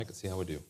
I can see how we do.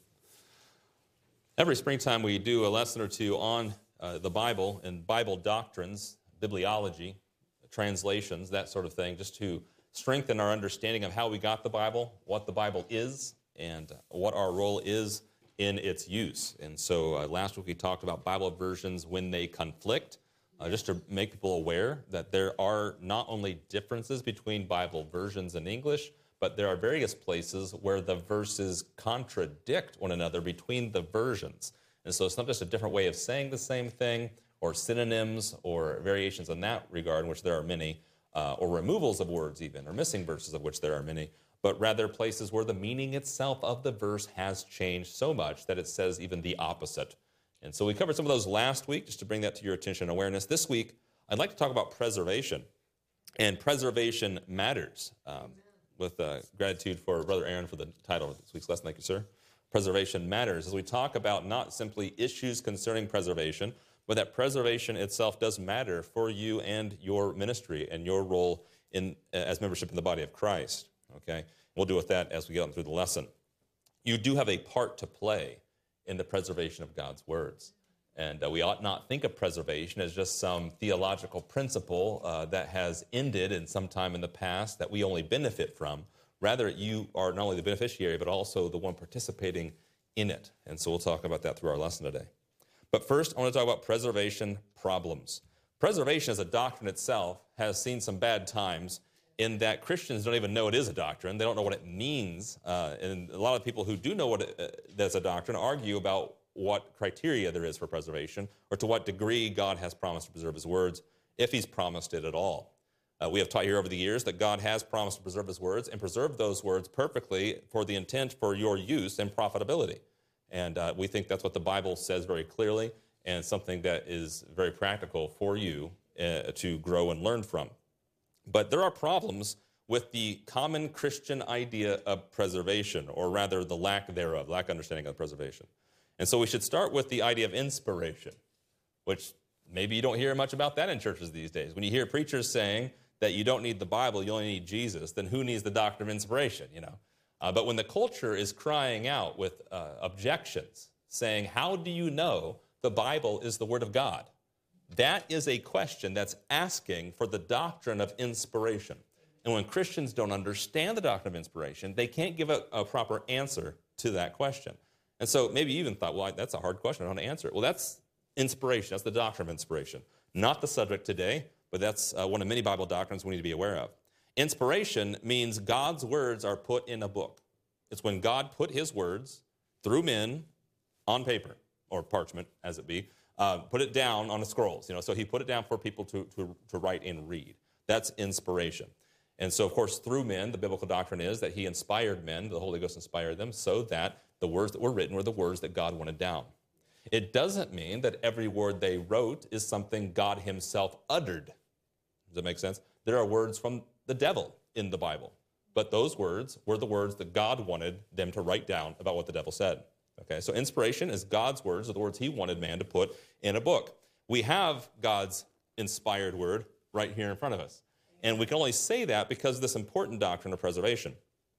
Every springtime we do a lesson or two on the Bible and Bible doctrines, bibliology, translations, that sort of thing, just to strengthen our understanding of how we got the Bible, what the Bible is, and what our role is in its use. And so last week we talked about Bible versions when they conflict, just to make people aware that there are not only differences between Bible versions in English, but there are various places where the verses contradict one another between the versions. And so it's not just a different way of saying the same thing, or synonyms, or variations in that regard, in which there are many, or removals of words even, or missing verses of which there are many, but rather places where the meaning itself of the verse has changed so much that it says even the opposite. And so we covered some of those last week, just to bring that to your attention and awareness. This week, I'd like to talk about preservation. And preservation matters. With gratitude for Brother Aaron for the title of this week's lesson. Thank you, sir. Preservation matters, as we talk about not simply issues concerning preservation, but that preservation itself does matter for you and your ministry and your role in as membership in the body of Christ. Okay, we'll deal with that as we get on through the lesson. You do have a part to play in the preservation of God's words. And we ought not think of preservation as just some theological principle that has ended in some time in the past that we only benefit from. Rather, you are not only the beneficiary, but also the one participating in it. And so we'll talk about that through our lesson today. But first, I want to talk about preservation problems. Preservation as a doctrine itself has seen some bad times in that Christians don't even know it is a doctrine. They don't know what it means. And a lot of people who do know what that's a doctrine argue about what criteria there is for preservation, or to what degree God has promised to preserve his words, if he's promised it at all. We have taught here over the years that God has promised to preserve his words and preserve those words perfectly for the intent for your use and profitability. And we think that's what the Bible says very clearly, and something that is very practical for you to grow and learn from. But there are problems with the common Christian idea of preservation, or rather the lack thereof, lack of understanding of preservation. And so we should start with the idea of inspiration, which maybe you don't hear much about that in churches these days. When you hear preachers saying that you don't need the Bible, you only need Jesus, then who needs the doctrine of inspiration, you know? But when the culture is crying out with objections, saying, how do you know the Bible is the Word of God? That is a question that's asking for the doctrine of inspiration. And when Christians don't understand the doctrine of inspiration, they can't give a proper answer to that question. And so maybe you even thought, well, that's a hard question. I don't know how to answer it. Well, that's inspiration. That's the doctrine of inspiration. Not the subject today, but that's one of many Bible doctrines we need to be aware of. Inspiration means God's words are put in a book. It's when God put his words through men on paper, or parchment, as it be, put it down on the scrolls. So he put it down for people to write and read. That's inspiration. And so, of course, through men, the biblical doctrine is that he inspired men, the Holy Ghost inspired them, so that the words that were written were the words that God wanted down. It doesn't mean that every word they wrote is something God himself uttered. Does that make sense? There are words from the devil in the Bible, but those words were the words that God wanted them to write down about what the devil said. Okay, so inspiration is God's words, or the words he wanted man to put in a book. We have God's inspired word right here in front of us. And we can only say that because of this important doctrine of preservation.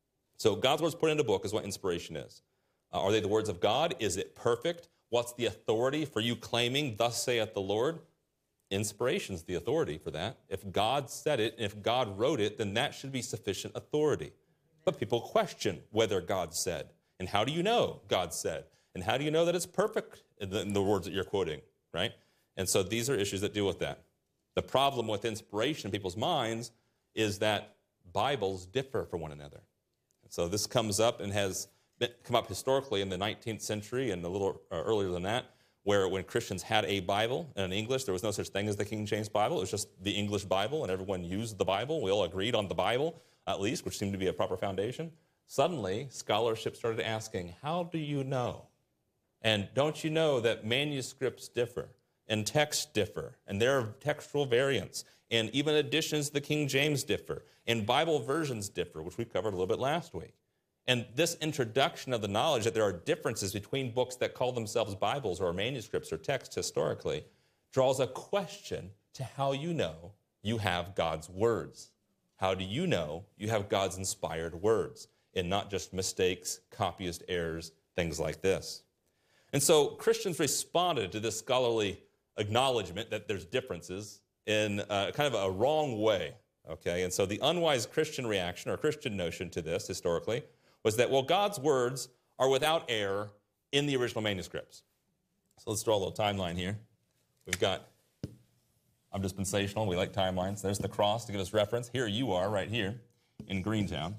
So God's words put in a book is what inspiration is. Are they the words of God? Is it perfect? What's the authority for you claiming, thus saith the Lord? Inspiration's the authority for that. If God said it, and if God wrote it, then that should be sufficient authority. But people question whether God said. And how do you know God said? And how do you know that it's perfect in the words that you're quoting, right? And so these are issues that deal with that. The problem with inspiration in people's minds is that Bibles differ from one another. And so this comes up and has come up historically in the 19th century and a little earlier than that, where when Christians had a Bible in English, there was no such thing as the King James Bible. It was just the English Bible, and everyone used the Bible. We all agreed on the Bible, at least, which seemed to be a proper foundation. Suddenly, scholarship started asking, how do you know? And don't you know that manuscripts differ, and texts differ, and there are textual variants, and even additions to the King James differ, and Bible versions differ, which we covered a little bit last week. And this introduction of the knowledge that there are differences between books that call themselves Bibles or manuscripts or texts historically draws a question to how you know you have God's words. How do you know you have God's inspired words? and not just mistakes, copyist errors, things like this. And so Christians responded to this scholarly acknowledgement that there's differences in kind of a wrong way, okay? And so the unwise Christian reaction or Christian notion to this historically was that, well, God's words are without error in the original manuscripts. So let's draw a little timeline here. We've got, I'm dispensational, we like timelines. There's the cross to give us reference. Here you are right here in Greentown,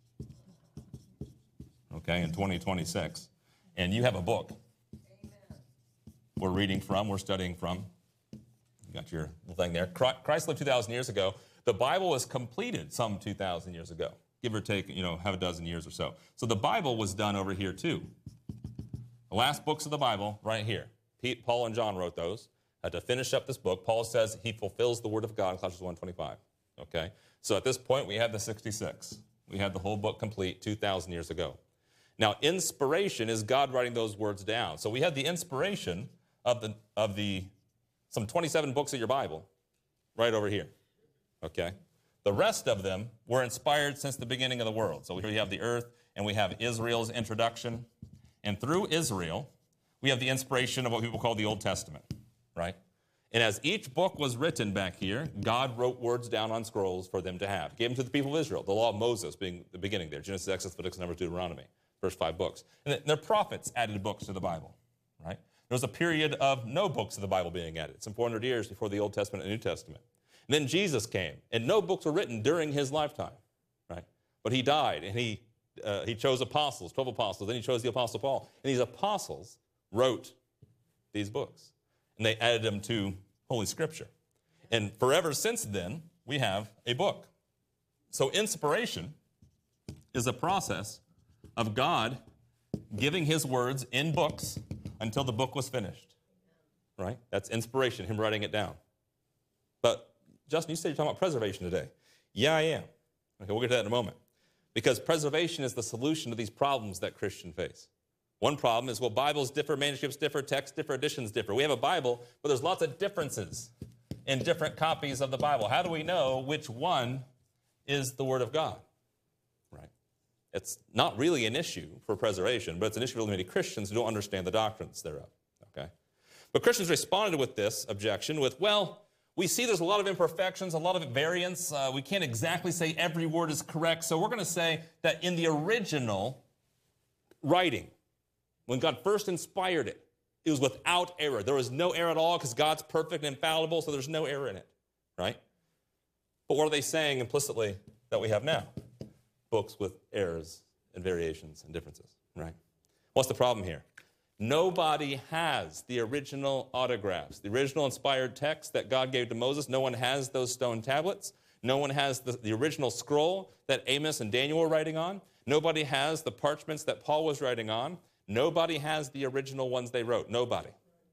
okay, in 2026. And you have a book. We're reading from, we're studying from. You got your little thing there. Christ lived 2,000 years ago. The Bible was completed some 2,000 years ago, give or take, half a dozen years or so. So the Bible was done over here too. The last books of the Bible, right here. Paul and John wrote those. To finish up this book, Paul says he fulfills the word of God in Colossians 1:25. Okay? So at this point, we had the 66. We had the whole book complete 2,000 years ago. Now, inspiration is God writing those words down. So we had the inspiration of the some 27 books of your Bible right over here, okay? The rest of them were inspired since the beginning of the world. So here we have the earth, and we have Israel's introduction. And through Israel, we have the inspiration of what people call the Old Testament, right? And as each book was written back here, God wrote words down on scrolls for them to have. He gave them to the people of Israel, the law of Moses being the beginning there, Genesis, Exodus, Leviticus, Numbers, Deuteronomy, first 5 books. And their prophets added books to the Bible, right? There was a period of no books of the Bible being added, some 400 years before the Old Testament and New Testament. And then Jesus came, and no books were written during his lifetime, right? But he died, and he chose apostles, 12 apostles, then he chose the Apostle Paul. And these apostles wrote these books, and they added them to Holy Scripture. And forever since then, we have a book. So inspiration is a process of God giving his words in books until the book was finished, right? That's inspiration, him writing it down. But, Justin, you said you're talking about preservation today. Yeah, I am. Okay, we'll get to that in a moment. Because preservation is the solution to these problems that Christians face. One problem is, well, Bibles differ, manuscripts differ, texts differ, editions differ. We have a Bible, but there's lots of differences in different copies of the Bible. How do we know which one is the Word of God? Right? It's not really an issue for preservation, but it's an issue for many Christians who don't understand the doctrines thereof. Okay? But Christians responded with this objection with, well, we see there's a lot of imperfections, a lot of variance. We can't exactly say every word is correct, so we're going to say that in the original writing, when God first inspired it, it was without error. There was no error at all because God's perfect and infallible, so there's no error in it, right? But what are they saying implicitly that we have now? Books with errors and variations and differences, right? What's the problem here? Nobody has the original autographs, the original inspired text that God gave to Moses. No one has those stone tablets. No one has the original scroll that Amos and Daniel were writing on. Nobody has the parchments that Paul was writing on. Nobody has the original ones they wrote. Nobody.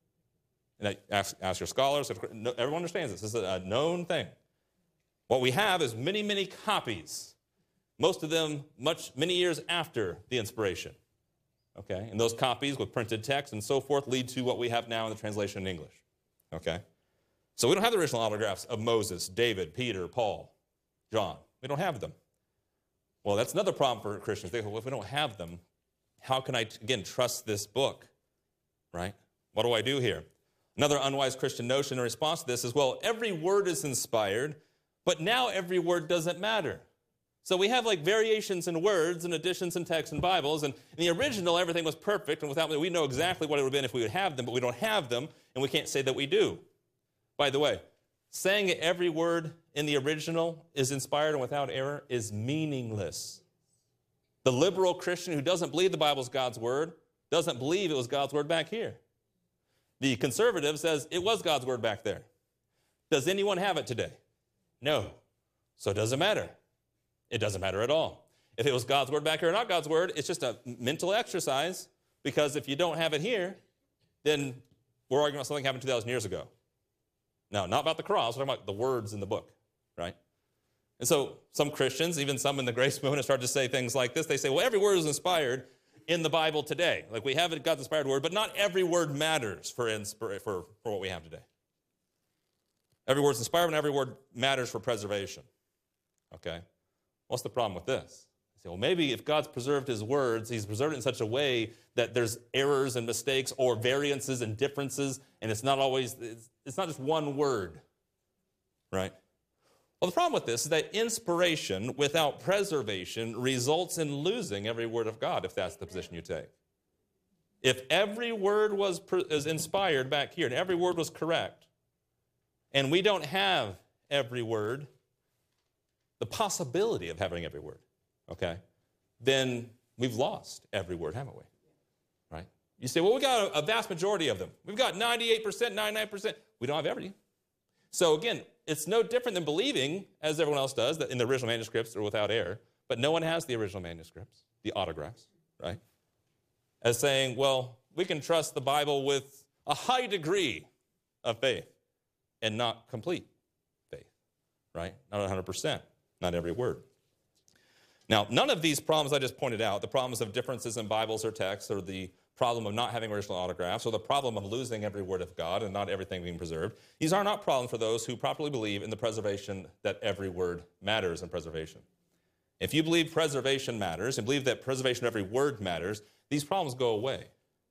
And ask your scholars. Everyone understands this. This is a known thing. What we have is many, many copies, most of them many years after the inspiration. Okay? And those copies with printed text and so forth lead to what we have now in the translation in English. Okay? So we don't have the original autographs of Moses, David, Peter, Paul, John. We don't have them. Well, that's another problem for Christians. They go, well, if we don't have them, how can I, again, trust this book? Right? What do I do here? Another unwise Christian notion in response to this is, well, every word is inspired, but now every word doesn't matter. So we have like variations in words and additions in texts and Bibles, and in the original, everything was perfect, and without them, we know exactly what it would have been if we would have them, but we don't have them, and we can't say that we do. By the way, saying that every word in the original is inspired and without error is meaningless. The liberal Christian who doesn't believe the Bible is God's word doesn't believe it was God's word back here. The conservative says it was God's word back there. Does anyone have it today? No. So it doesn't matter. It doesn't matter at all. If it was God's word back here or not God's word, it's just a mental exercise, because if you don't have it here, then we're arguing about something happened 2,000 years ago. No, not about the cross. We're talking about the words in the book, right? And so some Christians, even some in the grace movement, have started to say things like this. They say, well, every word is inspired in the Bible today. Like we have God's inspired word, but not every word matters for what we have today. Every word is inspired and every word matters for preservation. Okay? What's the problem with this? say, well, maybe if God's preserved his words, he's preserved it in such a way that there's errors and mistakes or variances and differences, and it's not just one word, right? Well, the problem with this is that inspiration without preservation results in losing every word of God, if that's the position you take. If every word was inspired back here and every word was correct, and we don't have every word, the possibility of having every word, okay, then we've lost every word, haven't we? Right? You say, well, we got a vast majority of them. We've got 98%, 99%. We don't have every. So again, it's no different than believing, as everyone else does, that in the original manuscripts are without error, but no one has the original manuscripts, the autographs, right? As saying, well, we can trust the Bible with a high degree of faith and not complete faith, right? Not 100%, not every word. Now, none of these problems I just pointed out, the problems of differences in Bibles or texts, or the problem of not having original autographs, or the problem of losing every word of God and not everything being preserved, these are not problems for those who properly believe in the preservation that every word matters in preservation. If you believe preservation matters and believe that preservation of every word matters, these problems go away.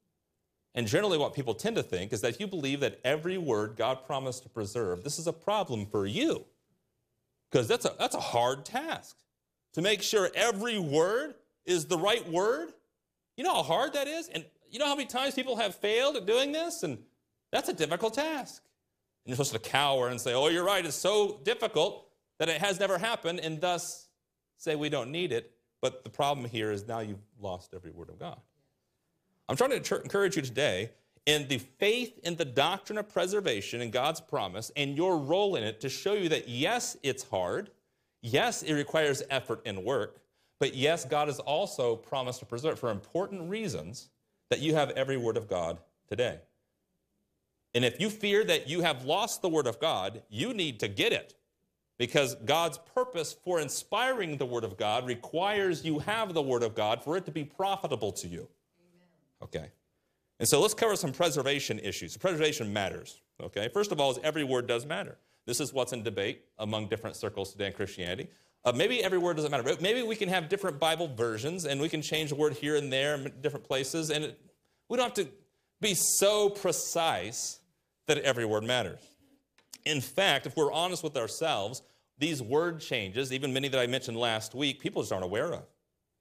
And generally what people tend to think is that if you believe that every word God promised to preserve, this is a problem for you. Because that's a hard task. To make sure every word is the right word. You know how hard that is? And you know how many times people have failed at doing this? And that's a difficult task. And you're supposed to cower and say, oh, you're right, it's so difficult that it has never happened, and thus say we don't need it. But the problem here is now you've lost every word of God. I'm trying to encourage you today in the faith in the doctrine of preservation and God's promise and your role in it to show you that, yes, it's hard. Yes, it requires effort and work. But yes, God has also promised to preserve for important reasons that you have every word of God today. And if you fear that you have lost the word of God, you need to get it. Because God's purpose for inspiring the word of God requires you have the word of God for it to be profitable to you. Okay. And so let's cover some preservation issues. Preservation matters. Okay. First of all, is every word does matter. This is what's in debate among different circles today in Christianity. Maybe every word doesn't matter. But maybe we can have different Bible versions and we can change a word here and there in different places. And we don't have to be so precise that every word matters. In fact, if we're honest with ourselves, these word changes, even many that I mentioned last week, people just aren't aware of.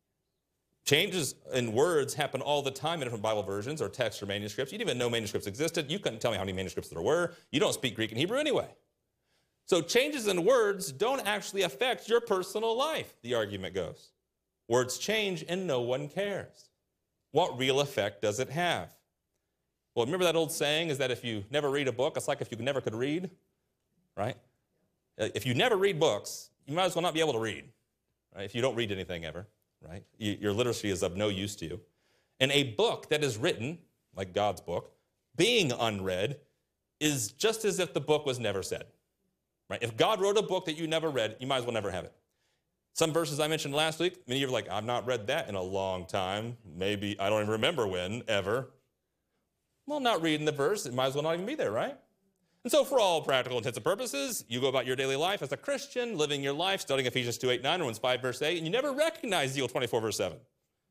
Changes in words happen all the time in different Bible versions or texts or manuscripts. You didn't even know manuscripts existed. You couldn't tell me how many manuscripts there were. You don't speak Greek and Hebrew anyway. So changes in words don't actually affect your personal life, the argument goes. Words change and no one cares. What real effect does it have? Well, remember that old saying is that if you never read a book, it's like if you never could read, right? If you never read books, you might as well not be able to read, right? If you don't read anything ever. Right? Your literacy is of no use to you. And a book that is written, like God's book, being unread, is just as if the book was never said. Right? If God wrote a book that you never read, you might as well never have it. Some verses I mentioned last week, many of you are like, I've not read that in a long time. Maybe, I don't even remember when, ever. Well, not reading the verse, it might as well not even be there, right? And so for all practical intents and purposes, you go about your daily life as a Christian, living your life, studying Ephesians 2:8-9, Romans 5, verse 8, and you never recognize Ezekiel 24, verse 7. So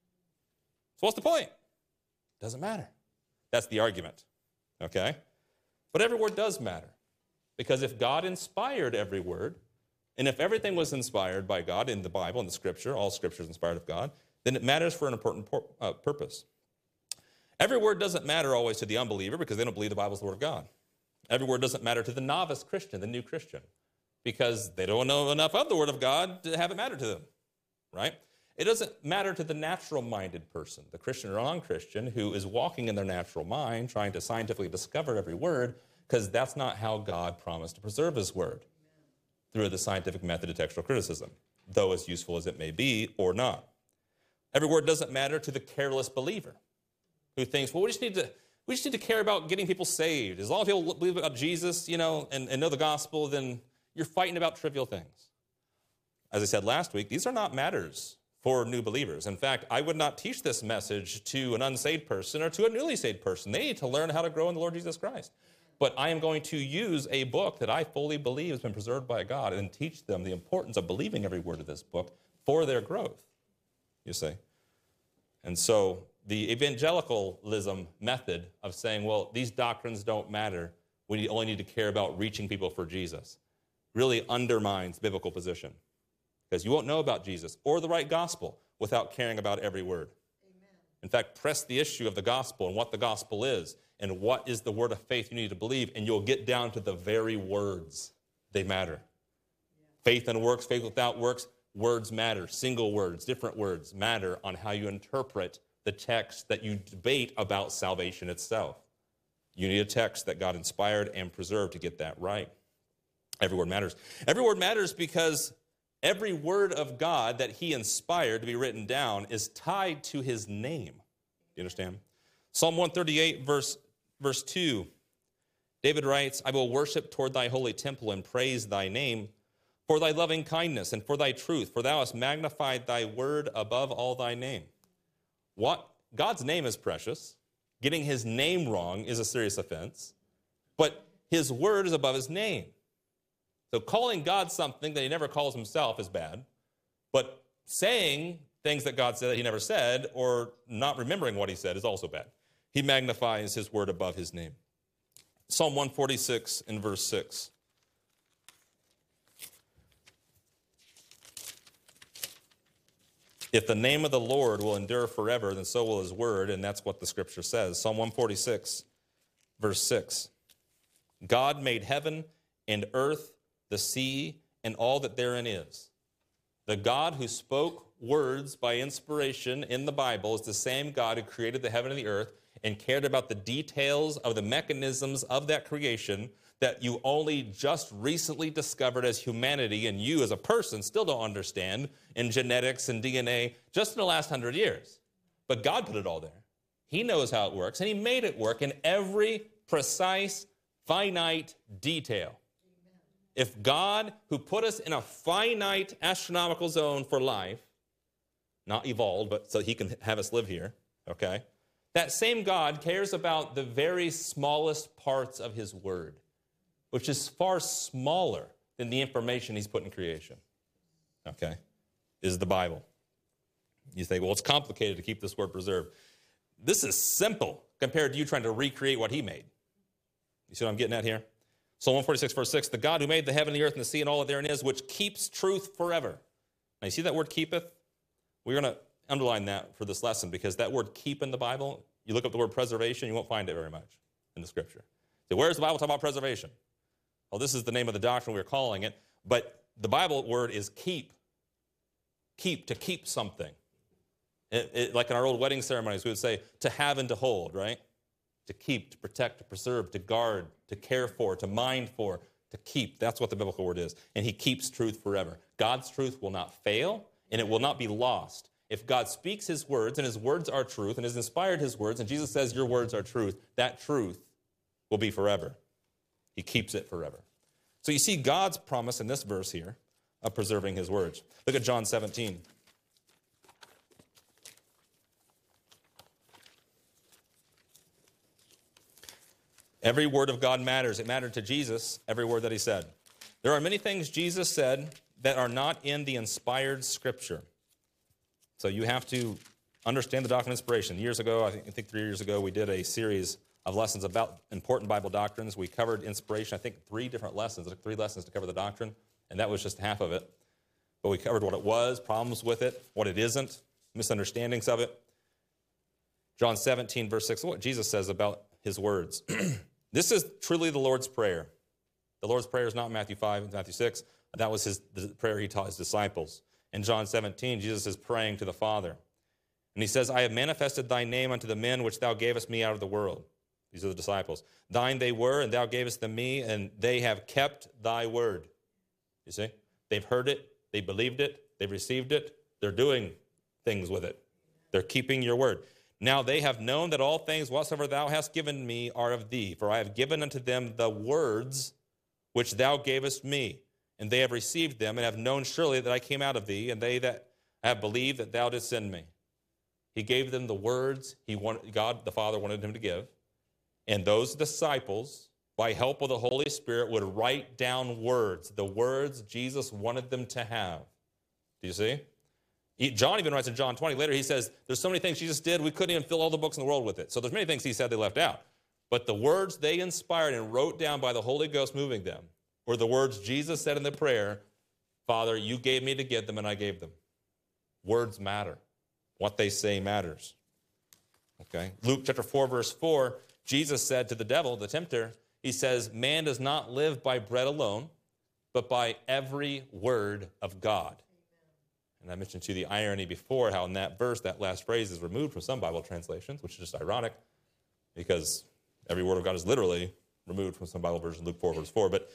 what's the point? Doesn't matter. That's the argument, okay? But every word does matter. Because if God inspired every word, and if everything was inspired by God in the Bible, in the Scripture, all Scripture is inspired of God, then it matters for an important purpose. Every word doesn't matter always to the unbeliever because they don't believe the Bible is the Word of God. Every word doesn't matter to the novice Christian, the new Christian, because they don't know enough of the Word of God to have it matter to them, right? It doesn't matter to the natural-minded person, the Christian or non-Christian, who is walking in their natural mind, trying to scientifically discover every word, because that's not how God promised to preserve His Word, through the scientific method of textual criticism, though as useful as it may be or not. Every word doesn't matter to the careless believer, who thinks, well, we just need to care about getting people saved. As long as people believe about Jesus, and know the gospel, then you're fighting about trivial things. As I said last week, these are not matters for new believers. In fact, I would not teach this message to an unsaved person or to a newly saved person. They need to learn how to grow in the Lord Jesus Christ. But I am going to use a book that I fully believe has been preserved by God and teach them the importance of believing every word of this book for their growth. you see. And so the evangelicalism method of saying, well, these doctrines don't matter, we only need to care about reaching people for Jesus, really undermines biblical position. Because you won't know about Jesus or the right gospel without caring about every word. Amen. In fact, press the issue of the gospel and what the gospel is and what is the word of faith you need to believe, and you'll get down to the very words. They matter. Yeah. Faith and works, faith without works, words matter. Single words, different words matter on how you interpret the text that you debate about salvation itself. You need a text that God inspired and preserved to get that right. Every word matters. Every word matters because every word of God that he inspired to be written down is tied to his name. Do you understand? Psalm 138, verse 2, David writes, I will worship toward thy holy temple and praise thy name for thy loving kindness and for thy truth, for thou hast magnified thy word above all thy name. What? God's name is precious. Getting his name wrong is a serious offense, but his word is above his name. So calling God something that he never calls himself is bad, but saying things that God said that he never said or not remembering what he said is also bad. He magnifies his word above his name. Psalm 146 and verse 6. If the name of the Lord will endure forever, then so will his word, and that's what the scripture says. Psalm 146, verse 6. God made heaven and earth, the sea, and all that therein is. The God who spoke words by inspiration in the Bible is the same God who created the heaven and the earth and cared about the details of the mechanisms of that creation that you only just recently discovered as humanity, and you as a person still don't understand in genetics and DNA just in the last 100 years. But God put it all there. He knows how it works, and he made it work in every precise, finite detail. If God, who put us in a finite astronomical zone for life, not evolved, but so he can have us live here, okay? That same God cares about the very smallest parts of his word, which is far smaller than the information he's put in creation, okay, is the Bible. You think, well, it's complicated to keep this word preserved. This is simple compared to you trying to recreate what he made. You see what I'm getting at here? Psalm 146, verse 6, the God who made the heaven, the earth, and the sea, and all that therein is, which keeps truth forever. Now, you see that word keepeth? We're going to underline that for this lesson because that word keep in the Bible, you look up the word preservation, you won't find it very much in the scripture. So where's the Bible talking about preservation? Well, this is the name of the doctrine we're calling it, but the Bible word is keep. Keep, to keep something. Like in our old wedding ceremonies, we would say to have and to hold, right? To keep, to protect, to preserve, to guard, to care for, to mind for, to keep. That's what the biblical word is. And he keeps truth forever. God's truth will not fail, and it will not be lost. If God speaks his words, and his words are truth, and has inspired his words, and Jesus says your words are truth, that truth will be forever. He keeps it forever. So you see God's promise in this verse here of preserving his words. Look at John 17. Every word of God matters. It mattered to Jesus, every word that he said. There are many things Jesus said that are not in the inspired scripture. So you have to understand the doctrine of inspiration. Years ago, I think 3 years ago, we did a series of lessons about important Bible doctrines. We covered inspiration, I think 3 different lessons. It took 3 lessons to cover the doctrine, and that was just half of it. But we covered what it was, problems with it, what it isn't, misunderstandings of it. John 17, verse 6, what Jesus says about his words. This is truly the Lord's Prayer. The Lord's Prayer is not Matthew 5 and Matthew 6. That was the prayer he taught his disciples. In John 17, Jesus is praying to the Father. And he says, I have manifested thy name unto the men which thou gavest me out of the world. These are the disciples. Thine they were, and thou gavest them me, and they have kept thy word. You see? They've heard it, they believed it, they've received it, they're doing things with it. They're keeping your word. Now they have known that all things whatsoever thou hast given me are of thee, for I have given unto them the words which thou gavest me, and they have received them, and have known surely that I came out of thee, and they that have believed that thou didst send me. He gave them the words God the Father wanted him to give, and those disciples, by help of the Holy Spirit, would write down words, the words Jesus wanted them to have. Do you see? John even writes in John 20 later, he says, there's so many things Jesus did, we couldn't even fill all the books in the world with it. So there's many things he said they left out. But the words they inspired and wrote down by the Holy Ghost moving them were the words Jesus said in the prayer, Father, you gave me to get them and I gave them. Words matter. What they say matters. Okay. Luke chapter 4, verse 4, Jesus said to the devil, the tempter, he says, man does not live by bread alone, but by every word of God. And I mentioned to you the irony before, how in that verse, that last phrase is removed from some Bible translations, which is just ironic, because every word of God is literally removed from some Bible version, Luke 4, verse 4, but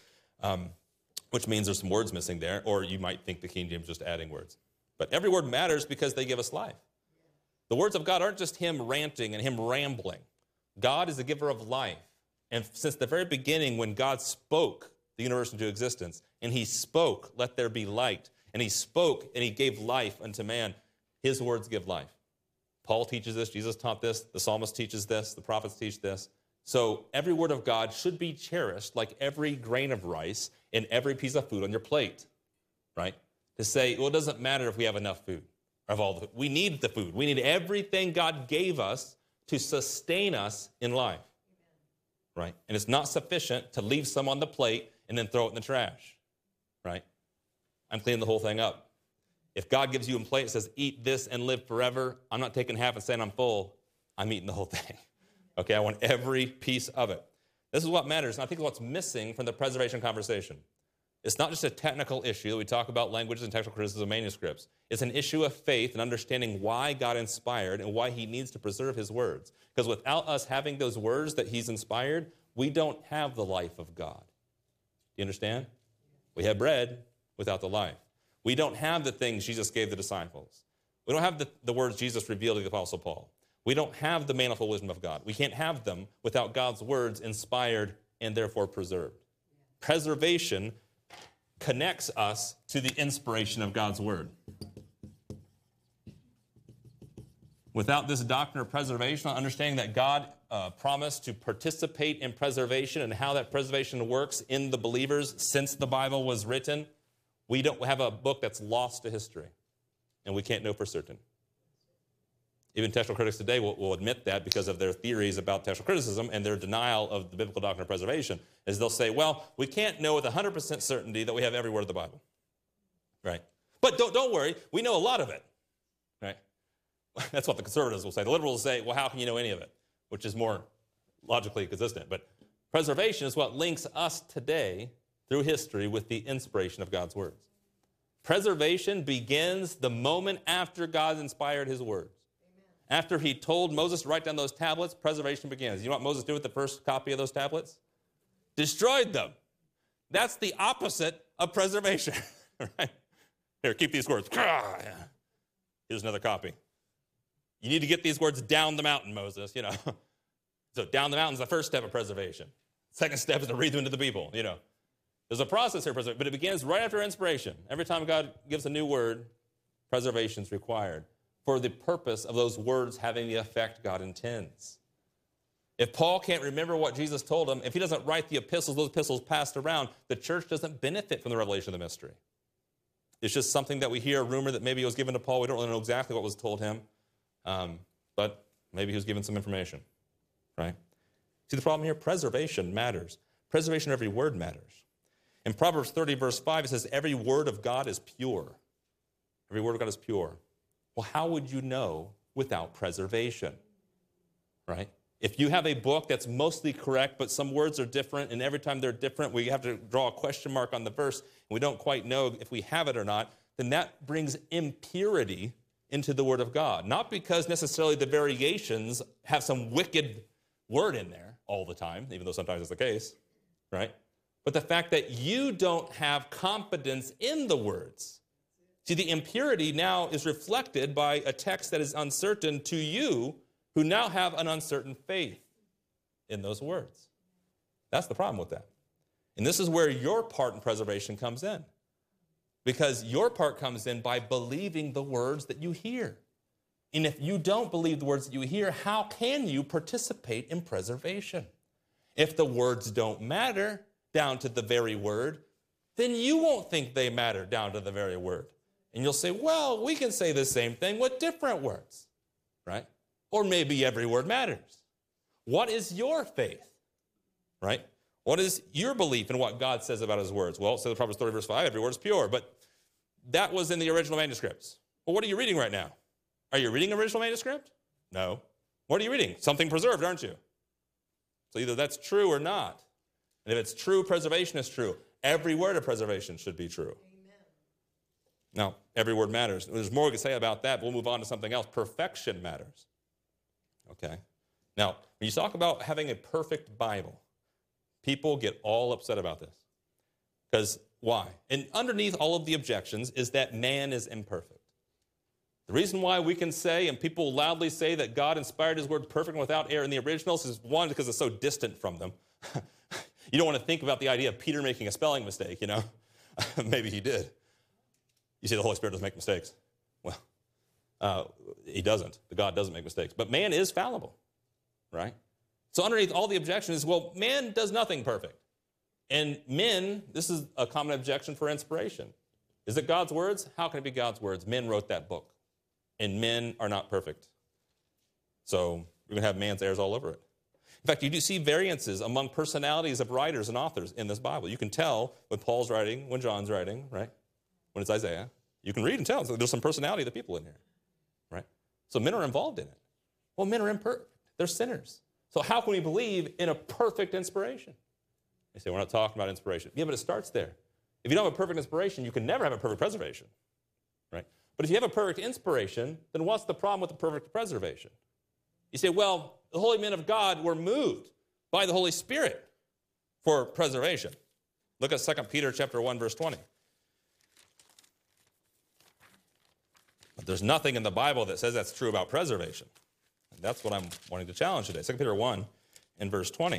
which means there's some words missing there, or you might think the King James is just adding words. But every word matters because they give us life. The words of God aren't just him ranting and him rambling. God is the giver of life. And since the very beginning, when God spoke the universe into existence, and he spoke, let there be light, and he spoke and he gave life unto man, his words give life. Paul teaches this, Jesus taught this, the psalmist teaches this, the prophets teach this. So every word of God should be cherished like every grain of rice and every piece of food on your plate, right? To say, well, it doesn't matter if we have enough food. Of all the food. We need the food. We need everything God gave us to sustain us in life, right? And it's not sufficient to leave some on the plate and then throw it in the trash, right? I'm cleaning the whole thing up. If God gives you a plate and says, eat this and live forever, I'm not taking half and saying I'm full. I'm eating the whole thing. Okay, I want every piece of it. This is what matters, and I think what's missing from the preservation conversation. It's not just a technical issue that we talk about languages and textual criticism of manuscripts. It's an issue of faith and understanding why God inspired and why he needs to preserve his words. Because without us having those words that he's inspired, we don't have the life of God. Do you understand? We have bread without the life. We don't have the things Jesus gave the disciples. We don't have the words Jesus revealed to the Apostle Paul. We don't have the manifold wisdom of God. We can't have them without God's words inspired and therefore preserved. Preservation connects us to the inspiration of God's word. Without this doctrine of preservation, understanding that God promised to participate in preservation and how that preservation works in the believers since the Bible was written, we don't have a book that's lost to history, and we can't know for certain. Even textual critics today will admit that because of their theories about textual criticism and their denial of the biblical doctrine of preservation, is they'll say, well, we can't know with 100% certainty that we have every word of the Bible, right? But don't worry, we know a lot of it, right? That's what the conservatives will say. The liberals will say, well, how can you know any of it? Which is more logically consistent. But preservation is what links us today through history with the inspiration of God's words. Preservation begins the moment after God inspired his words. After he told Moses to write down those tablets, preservation begins. You know what Moses did with the first copy of those tablets? Destroyed them. That's the opposite of preservation. Right? Here, keep these words. Here's another copy. You need to get these words down the mountain, Moses, you know. So down the mountain is the first step of preservation. Second step is to read them to the people, you know. There's a process here, but it begins right after inspiration. Every time God gives a new word, preservation is required for the purpose of those words having the effect God intends. If Paul can't remember what Jesus told him, if he doesn't write the epistles, those epistles passed around, the church doesn't benefit from the revelation of the mystery. It's just something that we hear, a rumor that maybe it was given to Paul. We don't really know exactly what was told him, but maybe he was given some information, right? See the problem here? Preservation matters. Preservation of every word matters. In Proverbs 30, verse 5, it says, every word of God is pure. Every word of God is pure. Well, how would you know without preservation, right? If you have a book that's mostly correct, but some words are different, and every time they're different, we have to draw a question mark on the verse, and we don't quite know if we have it or not, then that brings impurity into the Word of God. Not because necessarily the variations have some wicked word in there all the time, even though sometimes it's the case, right? But the fact that you don't have confidence in the words. See, the impurity now is reflected by a text that is uncertain to you, who now have an uncertain faith in those words. That's the problem with that. And this is where your part in preservation comes in. Because your part comes in by believing the words that you hear. And if you don't believe the words that you hear, how can you participate in preservation? If the words don't matter down to the very word, then you won't think they matter down to the very word. And you'll say, well, we can say the same thing with different words, right? Or maybe every word matters. What is your faith, right? What is your belief in what God says about his words? Well, it says in Proverbs 30, verse 5, every word is pure, but that was in the original manuscripts. Well, what are you reading right now? Are you reading original manuscript? No. What are you reading? Something preserved, aren't you? So either that's true or not. And if it's true, preservation is true. Every word of preservation should be true. Amen. Now, every word matters. There's more we can say about that, but we'll move on to something else. Perfection matters. Okay? Now, when you talk about having a perfect Bible, people get all upset about this. Because why? And underneath all of the objections is that man is imperfect. The reason why we can say, and people loudly say, that God inspired his word perfect and without error in the originals is, one, because it's so distant from them. You don't want to think about the idea of Peter making a spelling mistake, you know. Maybe he did. You say the Holy Spirit doesn't make mistakes. Well, he doesn't. The God doesn't make mistakes. But man is fallible, right? So underneath all the objections is, well, man does nothing perfect. And men, this is a common objection for inspiration. Is it God's words? How can it be God's words? Men wrote that book. And men are not perfect. So you're going to have man's errors all over it. In fact, you do see variances among personalities of writers and authors in this Bible. You can tell when Paul's writing, when John's writing, right? When it's Isaiah. You can read and tell. So there's some personality of the people in here, right? So men are involved in it. Well, men are imperfect. They're sinners. So how can we believe in a perfect inspiration? They say, we're not talking about inspiration. Yeah, but it starts there. If you don't have a perfect inspiration, you can never have a perfect preservation, right? But if you have a perfect inspiration, then what's the problem with the perfect preservation? You say, well, the holy men of God were moved by the Holy Spirit for preservation. Look at 2 Peter chapter 1, verse 20. But there's nothing in the Bible that says that's true about preservation. And that's what I'm wanting to challenge today. 2 Peter 1 and verse 20.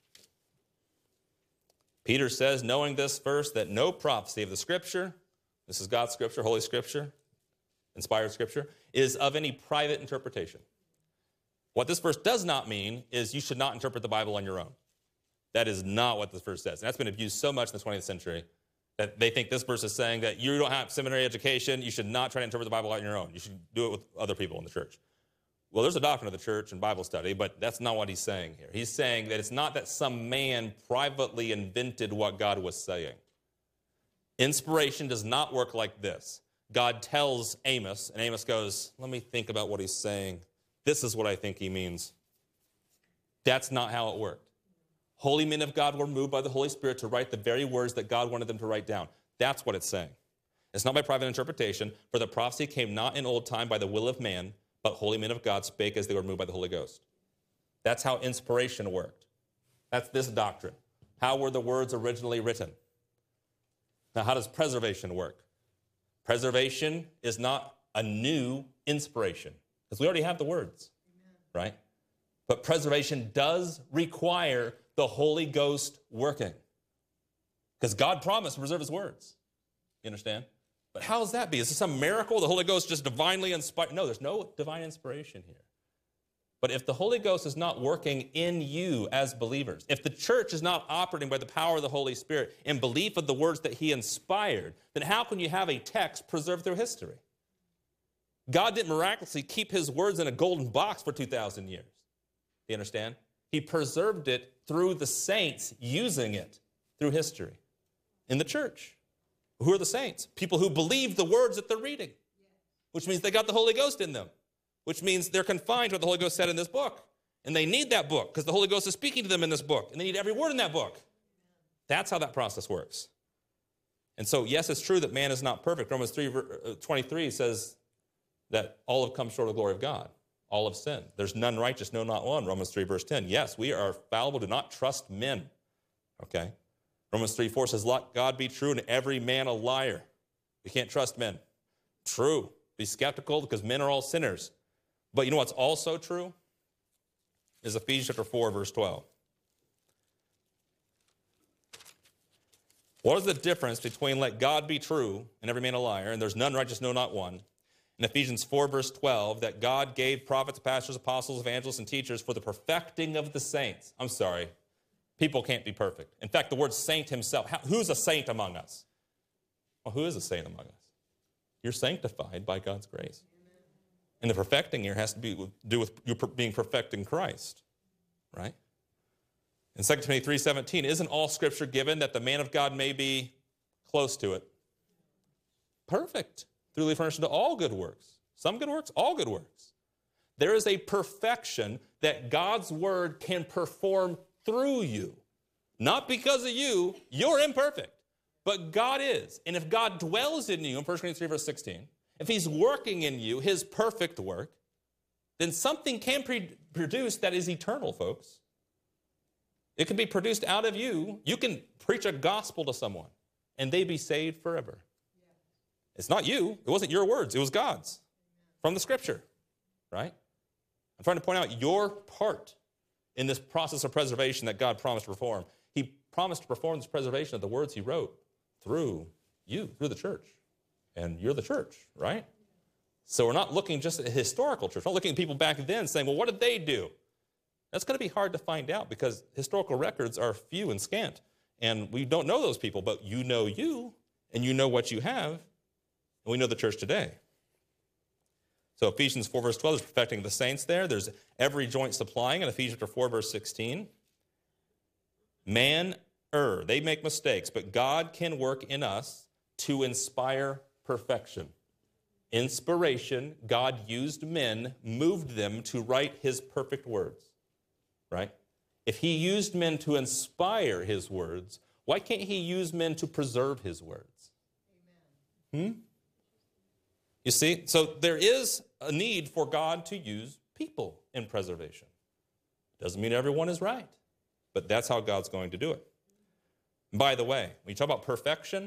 Peter says, knowing this first, that no prophecy of the Scripture, this is God's Scripture, Holy Scripture, inspired Scripture, is of any private interpretation. What this verse does not mean is you should not interpret the Bible on your own. That is not what this verse says. And that's been abused so much in the 20th century that they think this verse is saying that you don't have seminary education, you should not try to interpret the Bible on your own. You should do it with other people in the church. Well, there's a doctrine of the church and Bible study, but that's not what he's saying here. He's saying that it's not that some man privately invented what God was saying. Inspiration does not work like this. God tells Amos, and Amos goes, let me think about what he's saying. This is what I think he means. That's not how it worked. Holy men of God were moved by the Holy Spirit to write the very words that God wanted them to write down. That's what it's saying. It's not by private interpretation, for the prophecy came not in old time by the will of man, but holy men of God spake as they were moved by the Holy Ghost. That's how inspiration worked. That's this doctrine. How were the words originally written? Now, how does preservation work? Preservation is not a new inspiration, because we already have the words, right? But preservation does require the Holy Ghost working, because God promised to preserve his words. You understand? But how does that be? Is this some miracle? The Holy Ghost just divinely inspired? No, there's no divine inspiration here. But if the Holy Ghost is not working in you as believers, if the church is not operating by the power of the Holy Spirit in belief of the words that he inspired, then how can you have a text preserved through history? God didn't miraculously keep his words in a golden box for 2,000 years. Do you understand? He preserved it through the saints using it through history in the church. Who are the saints? People who believe the words that they're reading, which means they got the Holy Ghost in them, which means they're confined to what the Holy Ghost said in this book. And they need that book because the Holy Ghost is speaking to them in this book, and they need every word in that book. That's how that process works. And so, yes, it's true that man is not perfect. Romans 3:23 says that all have come short of the glory of God. All have sinned. There's none righteous, no, not one. Romans 3, verse 10. Yes, we are fallible. Do not trust men. Okay? Romans 3:4 says, let God be true and every man a liar. We can't trust men. True. Be skeptical because men are all sinners. But you know what's also true? Is Ephesians chapter 4, verse 12. What is the difference between let God be true and every man a liar, and there's none righteous, no, not one? In Ephesians 4, verse 12, that God gave prophets, pastors, apostles, evangelists, and teachers for the perfecting of the saints. I'm sorry. People can't be perfect. In fact, the word saint himself, who's a saint among us? Well, who is a saint among us? You're sanctified by God's grace. And the perfecting here has to do with you being perfect in Christ, right? In 2 Timothy 3:17, isn't all Scripture given that the man of God may be close to it? Perfect, truly furnished to all good works. Some good works, all good works. There is a perfection that God's word can perform through you. Not because of you, you're imperfect, but God is. And if God dwells in you, in 1 Corinthians 3, verse 16, if he's working in you, his perfect work, then something can produce that is eternal, folks. It can be produced out of you. You can preach a gospel to someone, and they be saved forever. It's not you. It wasn't your words. It was God's from the Scripture, right? I'm trying to point out your part in this process of preservation that God promised to perform. He promised to perform this preservation of the words he wrote through you, through the church. And you're the church, right? So we're not looking just at a historical church. We're not looking at people back then saying, well, what did they do? That's going to be hard to find out because historical records are few and scant. And we don't know those people, but you know you, and you know what you have, and we know the church today. So Ephesians 4, verse 12 is perfecting the saints there. There's every joint supplying in Ephesians 4, verse 16. Man err. They make mistakes, but God can work in us to inspire perfection. Inspiration, God used men, moved them to write his perfect words, right? If he used men to inspire his words, why can't he use men to preserve his words? Amen. You see, so there is a need for God to use people in preservation. Doesn't mean everyone is right, but that's how God's going to do it. By the way, when you talk about perfection,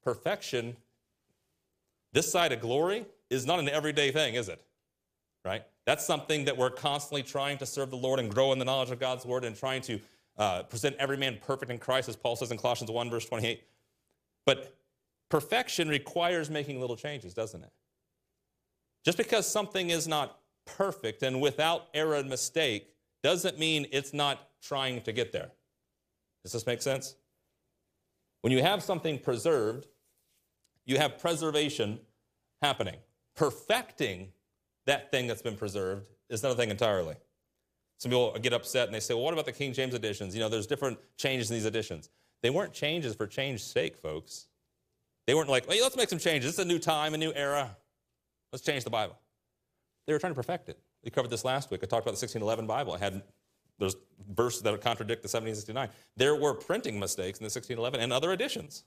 this side of glory is not an everyday thing, is it? Right? That's something that we're constantly trying to serve the Lord and grow in the knowledge of God's word and trying to present every man perfect in Christ, as Paul says in Colossians 1, verse 28. But perfection requires making little changes, doesn't it? Just because something is not perfect and without error and mistake doesn't mean it's not trying to get there. Does this make sense? When you have something preserved, you have preservation happening. Perfecting that thing that's been preserved is another thing entirely. Some people get upset and they say, well, what about the King James editions? You know, there's different changes in these editions. They weren't changes for change's sake, folks. They weren't like, hey, let's make some changes. It's a new time, a new era. Let's change the Bible. They were trying to perfect it. We covered this last week. I talked about the 1611 Bible. There's verses that contradict the 1769. There were printing mistakes in the 1611 and other editions.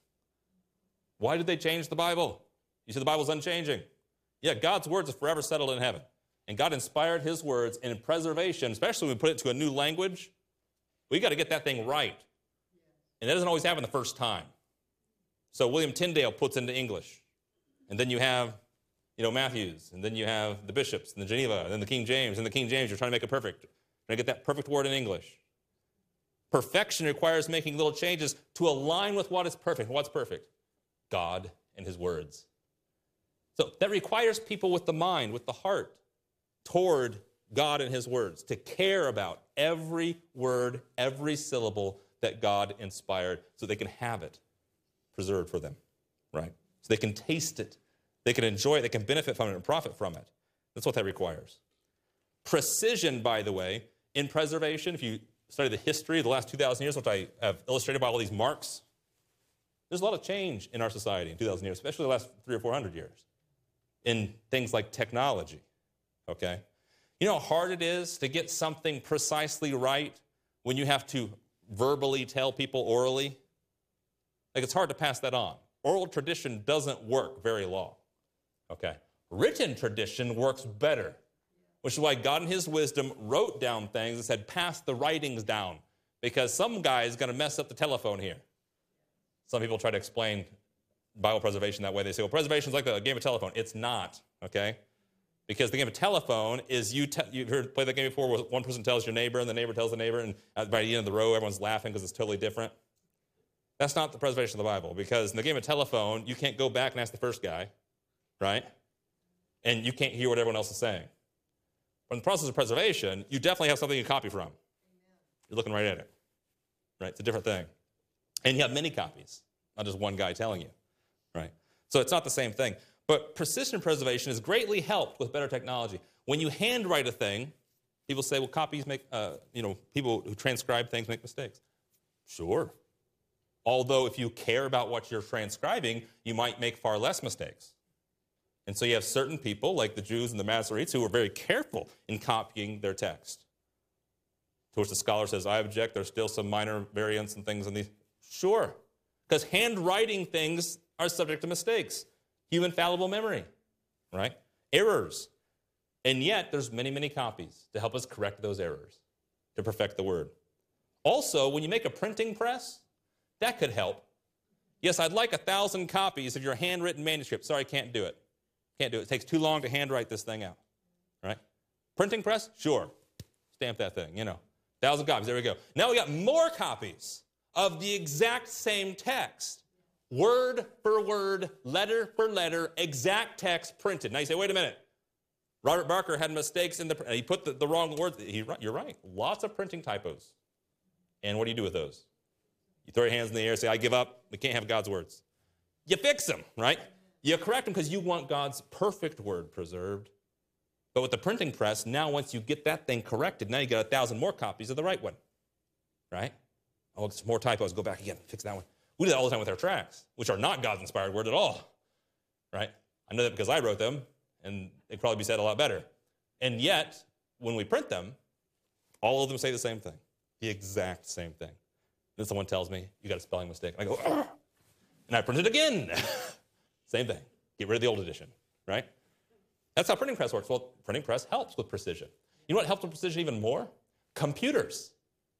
Why did they change the Bible? You see, the Bible's unchanging. Yeah, God's words are forever settled in heaven. And God inspired his words, and in preservation, especially when we put it to a new language, we got to get that thing right. And that doesn't always happen the first time. So William Tyndale puts into English. And then you have, Matthews, and then you have the bishops, and the Geneva, and then the King James. And the King James, you're trying to make it perfect. Trying to get that perfect word in English. Perfection requires making little changes to align with what is perfect. What's perfect? God and his words. So that requires people with the mind, with the heart, toward God and his words, to care about every word, every syllable that God inspired so they can have it preserved for them, right? So they can taste it, they can enjoy it, they can benefit from it and profit from it. That's what that requires. Precision, by the way, in preservation, if you study the history of the last 2,000 years, which I have illustrated by all these marks, there's a lot of change in our society in 2,000 years, especially the last 300 or 400 years, in things like technology, okay? You know how hard it is to get something precisely right when you have to verbally tell people orally? Like, it's hard to pass that on. Oral tradition doesn't work very long, okay? Written tradition works better, which is why God in his wisdom wrote down things and said, pass the writings down, because some guy is going to mess up the telephone here. Some people try to explain Bible preservation that way. They say, well, preservation is like a game of telephone. It's not, okay? Because the game of telephone is you've heard play that game before where one person tells your neighbor and the neighbor tells the neighbor, and by the end of the row, everyone's laughing because it's totally different. That's not the preservation of the Bible, because in the game of telephone, you can't go back and ask the first guy, right? And you can't hear what everyone else is saying. But in the process of preservation, you definitely have something you copy from. You're looking right at it, right? It's a different thing. And you have many copies, not just one guy telling you, right? So it's not the same thing. But precision preservation is greatly helped with better technology. When you handwrite a thing, people say, well, copies make, people who transcribe things make mistakes. Sure. Although if you care about what you're transcribing, you might make far less mistakes. And so you have certain people, like the Jews and the Masoretes, who are very careful in copying their text. To which the scholar says, I object, there's still some minor variants and things in these. Sure. Because handwriting things are subject to mistakes. Human fallible memory, right? Errors. And yet, there's many, many copies to help us correct those errors, to perfect the word. Also, when you make a printing press, that could help. Yes, I'd like 1,000 copies of your handwritten manuscript. Sorry, can't do it. Can't do it. It takes too long to handwrite this thing out, right? Printing press? Sure. Stamp that thing, 1,000 copies. There we go. Now we got more copies of the exact same text. Word for word, letter for letter, exact text printed. Now you say, wait a minute. Robert Barker had mistakes in he put the wrong words. You're right. Lots of printing typos. And what do you do with those? You throw your hands in the air and say, I give up. We can't have God's words. You fix them, right? You correct them because you want God's perfect word preserved. But with the printing press, now once you get that thing corrected, now you get 1,000 more copies of the right one, right? Oh, some more typos. Go back again. Fix that one. We do that all the time with our tracts, which are not God's inspired word at all, right? I know that because I wrote them, and they'd probably be said a lot better. And yet, when we print them, all of them say the same thing, the exact same thing. Then someone tells me, you got a spelling mistake. And I go, argh! And I print it again. Same thing. Get rid of the old edition, right? That's how printing press works. Well, printing press helps with precision. You know what helps with precision even more? Computers.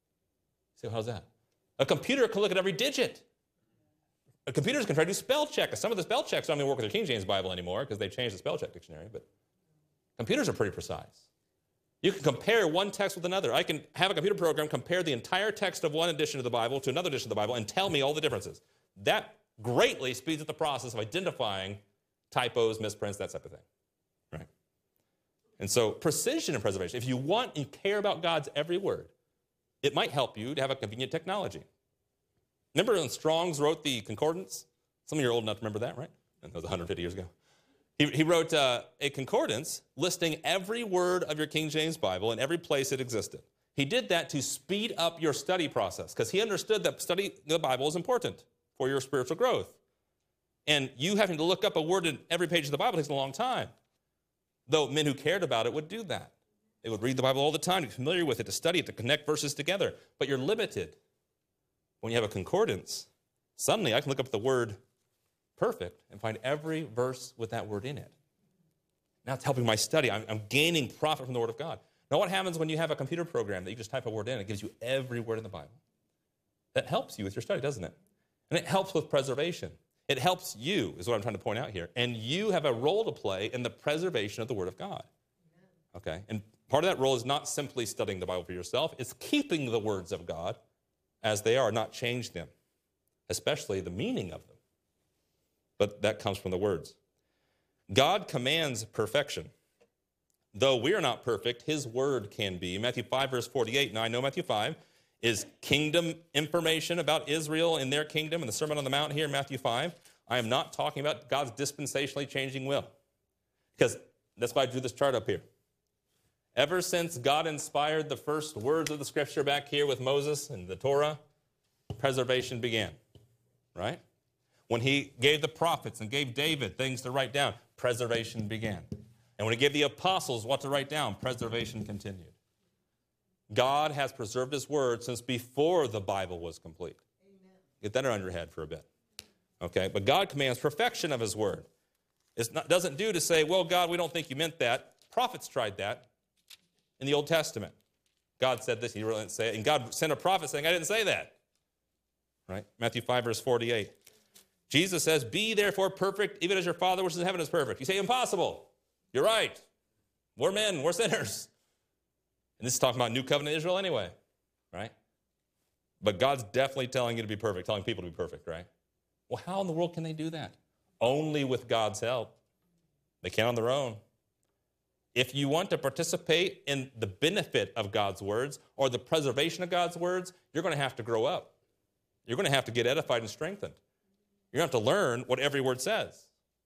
So how's that? A computer can look at every digit. Computers can try to do spell check. Some of the spell checks don't even work with the King James Bible anymore because they've changed the spell check dictionary, but computers are pretty precise. You can compare one text with another. I can have a computer program compare the entire text of one edition of the Bible to another edition of the Bible and tell me all the differences. That greatly speeds up the process of identifying typos, misprints, that type of thing, right? And so precision and preservation, if you want and care about God's every word, it might help you to have a convenient technology. Remember when Strong's wrote the concordance? Some of you are old enough to remember that, right? That was 150 years ago. He wrote a concordance listing every word of your King James Bible in every place it existed. He did that to speed up your study process because he understood that studying the Bible is important for your spiritual growth. And you having to look up a word in every page of the Bible takes a long time. Though men who cared about it would do that. They would read the Bible all the time, to be familiar with it, to study it, to connect verses together. But you're limited. When you have a concordance, suddenly I can look up the word perfect and find every verse with that word in it. Now it's helping my study. I'm gaining profit from the Word of God. Now what happens when you have a computer program that you just type a word in and it gives you every word in the Bible? That helps you with your study, doesn't it? And it helps with preservation. It helps you, is what I'm trying to point out here. And you have a role to play in the preservation of the Word of God. Okay? And part of that role is not simply studying the Bible for yourself. It's keeping the words of God as they are, not change them, especially the meaning of them. But that comes from the words. God commands perfection. Though we are not perfect, his word can be. Matthew 5, verse 48. Now I know Matthew 5 is kingdom information about Israel and their kingdom and the Sermon on the Mount here in Matthew 5. I am not talking about God's dispensationally changing will. Because that's why I drew this chart up here. Ever since God inspired the first words of the Scripture back here with Moses and the Torah, preservation began, right? When he gave the prophets and gave David things to write down, preservation began. And when he gave the apostles what to write down, preservation continued. God has preserved his word since before the Bible was complete. Amen. Get that around your head for a bit. Okay, but God commands perfection of his word. It doesn't do to say, well, God, we don't think you meant that. Prophets tried that in the Old Testament. God said this, he really didn't say it. And God sent a prophet saying, I didn't say that. Right? Matthew 5, verse 48. Jesus says, be therefore perfect, even as your Father which is in heaven is perfect. You say, impossible. You're right. We're men, we're sinners. And this is talking about New Covenant Israel anyway, right? But God's definitely telling you to be perfect, telling people to be perfect, right? Well, how in the world can they do that? Only with God's help. They can't on their own. If you want to participate in the benefit of God's words or the preservation of God's words, you're going to have to grow up. You're going to have to get edified and strengthened. You're going to have to learn what every word says.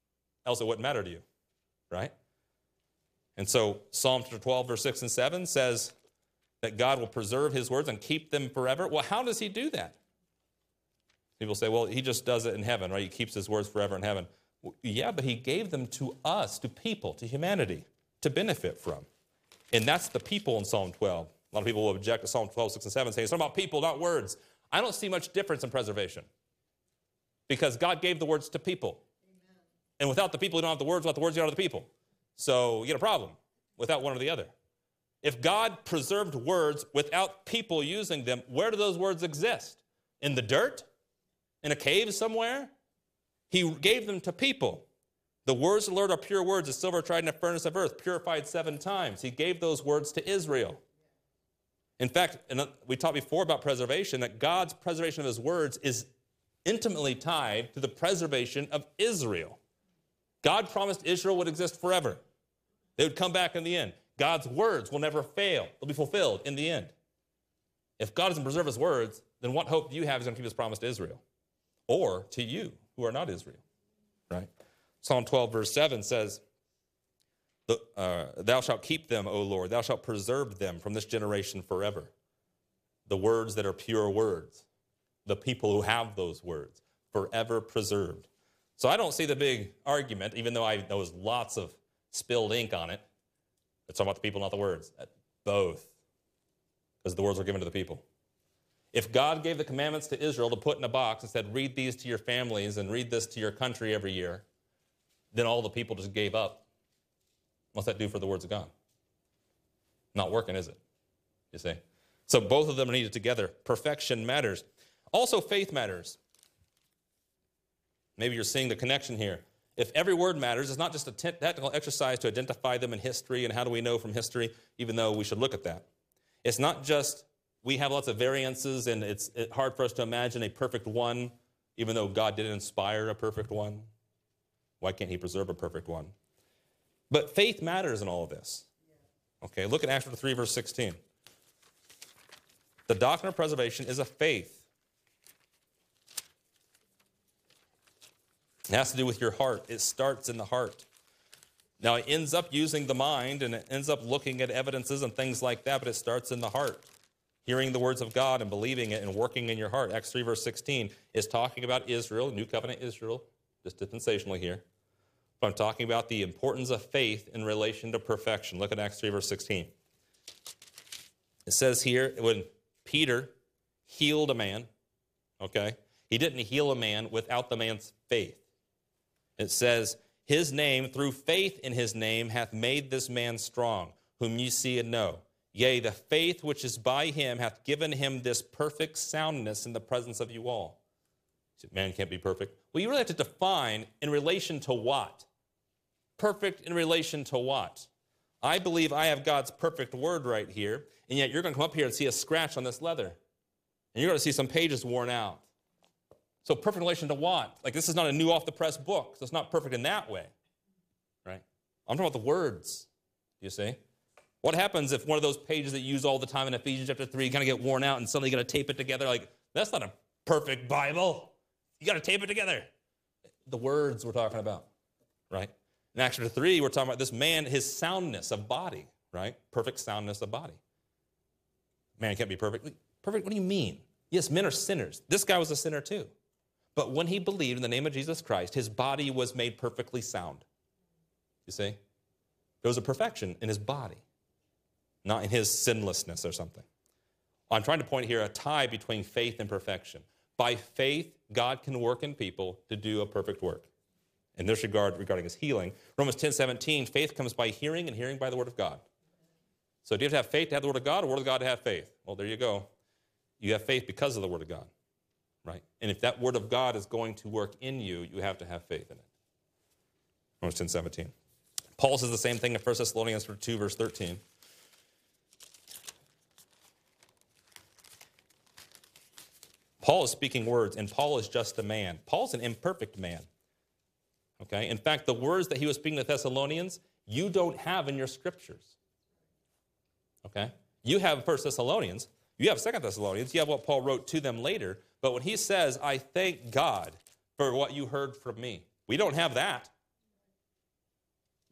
else it wouldn't matter to you, right? And so Psalm 12, verse 6 and 7 says that God will preserve his words and keep them forever. Well, how does he do that? People say, well, he just does it in heaven, right? He keeps his words forever in heaven. Well, yeah, but he gave them to us, to people, to humanity, to benefit from. And that's the people in Psalm 12. A lot of people will object to Psalm 12, 6 and 7, saying it's about people, not words. I don't see much difference in preservation because God gave the words to people. Amen. And without the people, you don't have the words. Without the words, you don't have the people. So you get a problem without one or the other. If God preserved words without people using them, where do those words exist? In the dirt? In a cave somewhere? He gave them to people. The words of the Lord are pure words, as silver tried in a furnace of earth, purified 7 times. He gave those words to Israel. In fact, we talked before about preservation, that God's preservation of his words is intimately tied to the preservation of Israel. God promised Israel would exist forever. They would come back in the end. God's words will never fail. They'll be fulfilled in the end. If God doesn't preserve his words, then what hope do you have he's going to keep his promise to Israel? Or to you, who are not Israel, right? Psalm 12, verse 7 says, thou shalt keep them, O Lord. Thou shalt preserve them from this generation forever. The words that are pure words. The people who have those words. Forever preserved. So I don't see the big argument, even though there was lots of spilled ink on it. It's all about the people, not the words. Both. Because the words were given to the people. If God gave the commandments to Israel to put in a box and said, read these to your families and read this to your country every year, then all the people just gave up. What's that do for the words of God? Not working, is it? You see? So both of them are needed together. Perfection matters. Also, faith matters. Maybe you're seeing the connection here. If every word matters, it's not just a technical exercise to identify them in history and how do we know from history, even though we should look at that. It's not just we have lots of variances and it's hard for us to imagine a perfect one, even though God didn't inspire a perfect one. Why can't he preserve a perfect one? But faith matters in all of this. Okay, look at Acts 3, verse 16. The doctrine of preservation is a faith. It has to do with your heart. It starts in the heart. Now, it ends up using the mind, and it ends up looking at evidences and things like that, but it starts in the heart. Hearing the words of God and believing it and working in your heart. Acts 3, verse 16 is talking about Israel, New Covenant Israel, just dispensationally here. But I'm talking about the importance of faith in relation to perfection. Look at Acts 3, verse 16. It says here, when Peter healed a man, okay, he didn't heal a man without the man's faith. It says, his name, through faith in his name, hath made this man strong, whom ye see and know. Yea, the faith which is by him hath given him this perfect soundness in the presence of you all. Man can't be perfect. Well, you really have to define in relation to what? Perfect in relation to what? I believe I have God's perfect word right here, and yet you're going to come up here and see a scratch on this leather. And you're going to see some pages worn out. So perfect in relation to what? Like this is not a new off-the-press book, so it's not perfect in that way, right? I'm talking about the words, you see? What happens if one of those pages that you use all the time in Ephesians chapter 3 kind of get worn out and suddenly you got to tape it together? Like, that's not a perfect Bible. You got to tape it together. The words we're talking about, right? In Acts chapter 3, we're talking about this man, his soundness of body, right? Perfect soundness of body. Man can't be perfect. Perfect, what do you mean? Yes, men are sinners. This guy was a sinner too. But when he believed in the name of Jesus Christ, his body was made perfectly sound. You see? There was a perfection in his body, not in his sinlessness or something. I'm trying to point here a tie between faith and perfection. By faith, God can work in people to do a perfect work. In this regard, regarding his healing, Romans 10:17, faith comes by hearing and hearing by the word of God. So do you have to have faith to have the word of God or word of God to have faith? Well, there you go. You have faith because of the word of God, right? And if that word of God is going to work in you, you have to have faith in it. Romans 10:17. Paul says the same thing in 1 Thessalonians 2, verse 13. Paul is speaking words, and Paul is just a man. Paul's an imperfect man. Okay? In fact, the words that he was speaking to Thessalonians, you don't have in your scriptures. Okay? You have 1 Thessalonians, you have 2 Thessalonians, you have what Paul wrote to them later, but when he says, I thank God for what you heard from me, we don't have that.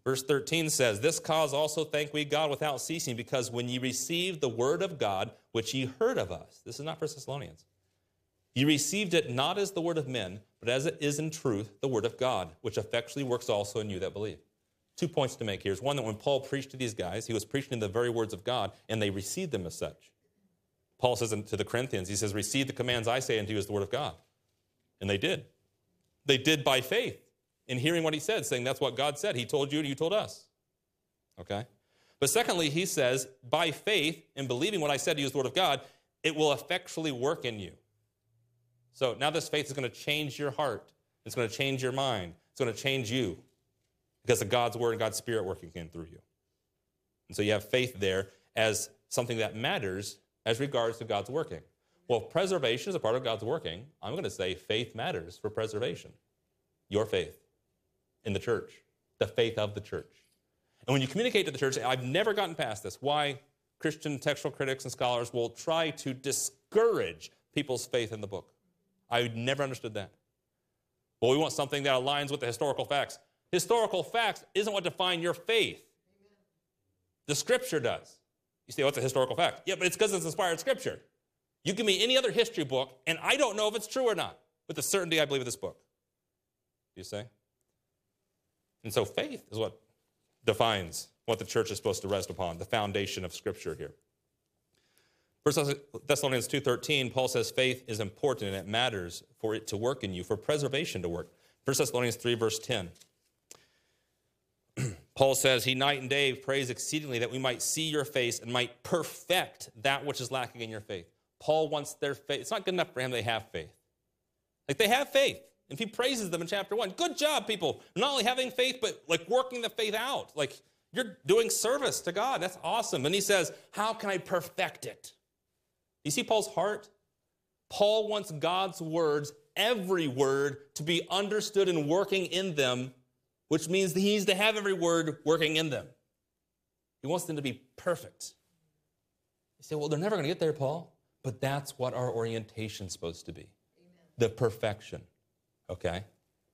Verse 13 says, "This cause also thank we God without ceasing, because when ye received the word of God, which ye heard of us," this is not for Thessalonians, "ye received it not as the word of men, but as it is in truth the word of God, which effectually works also in you that believe." 2 points to make here is one, that when Paul preached to these guys, he was preaching the very words of God, and they received them as such. Paul says to the Corinthians, he says, "Receive the commands I say unto you as the word of God." And they did. They did by faith in hearing what he said, saying that's what God said. He told you and you told us. Okay? But secondly, he says, by faith in believing what I said to you as the word of God, it will effectually work in you. So now this faith is going to change your heart. It's going to change your mind. It's going to change you because of God's word and God's spirit working in through you. And so you have faith there as something that matters as regards to God's working. Well, if preservation is a part of God's working, I'm going to say faith matters for preservation. Your faith in the church, the faith of the church. And when you communicate to the church, I've never gotten past this, why Christian textual critics and scholars will try to discourage people's faith in the book. I never understood that. Well, we want something that aligns with the historical facts. Historical facts isn't what define your faith. The Scripture does. You say, what's a historical fact? Yeah, but it's because it's inspired Scripture. You give me any other history book, and I don't know if it's true or not. With the certainty I believe in this book. Do you say? And so faith is what defines what the church is supposed to rest upon, the foundation of Scripture here. 1 Thessalonians 2:13, Paul says faith is important and it matters for it to work in you, for preservation to work. 1 Thessalonians 3, verse 10. Paul says, "He night and day prays exceedingly that we might see your face and might perfect that which is lacking in your faith." Paul wants their faith. It's not good enough for him they have faith. Like they have faith. And he praises them in chapter 1. Good job, people. Not only having faith, but like working the faith out. Like you're doing service to God. That's awesome. And he says, how can I perfect it? You see Paul's heart? Paul wants God's words, every word, to be understood and working in them, which means that he needs to have every word working in them. He wants them to be perfect. You say, well, they're never going to get there, Paul. But that's what our orientation is supposed to be. Amen. The perfection. Okay?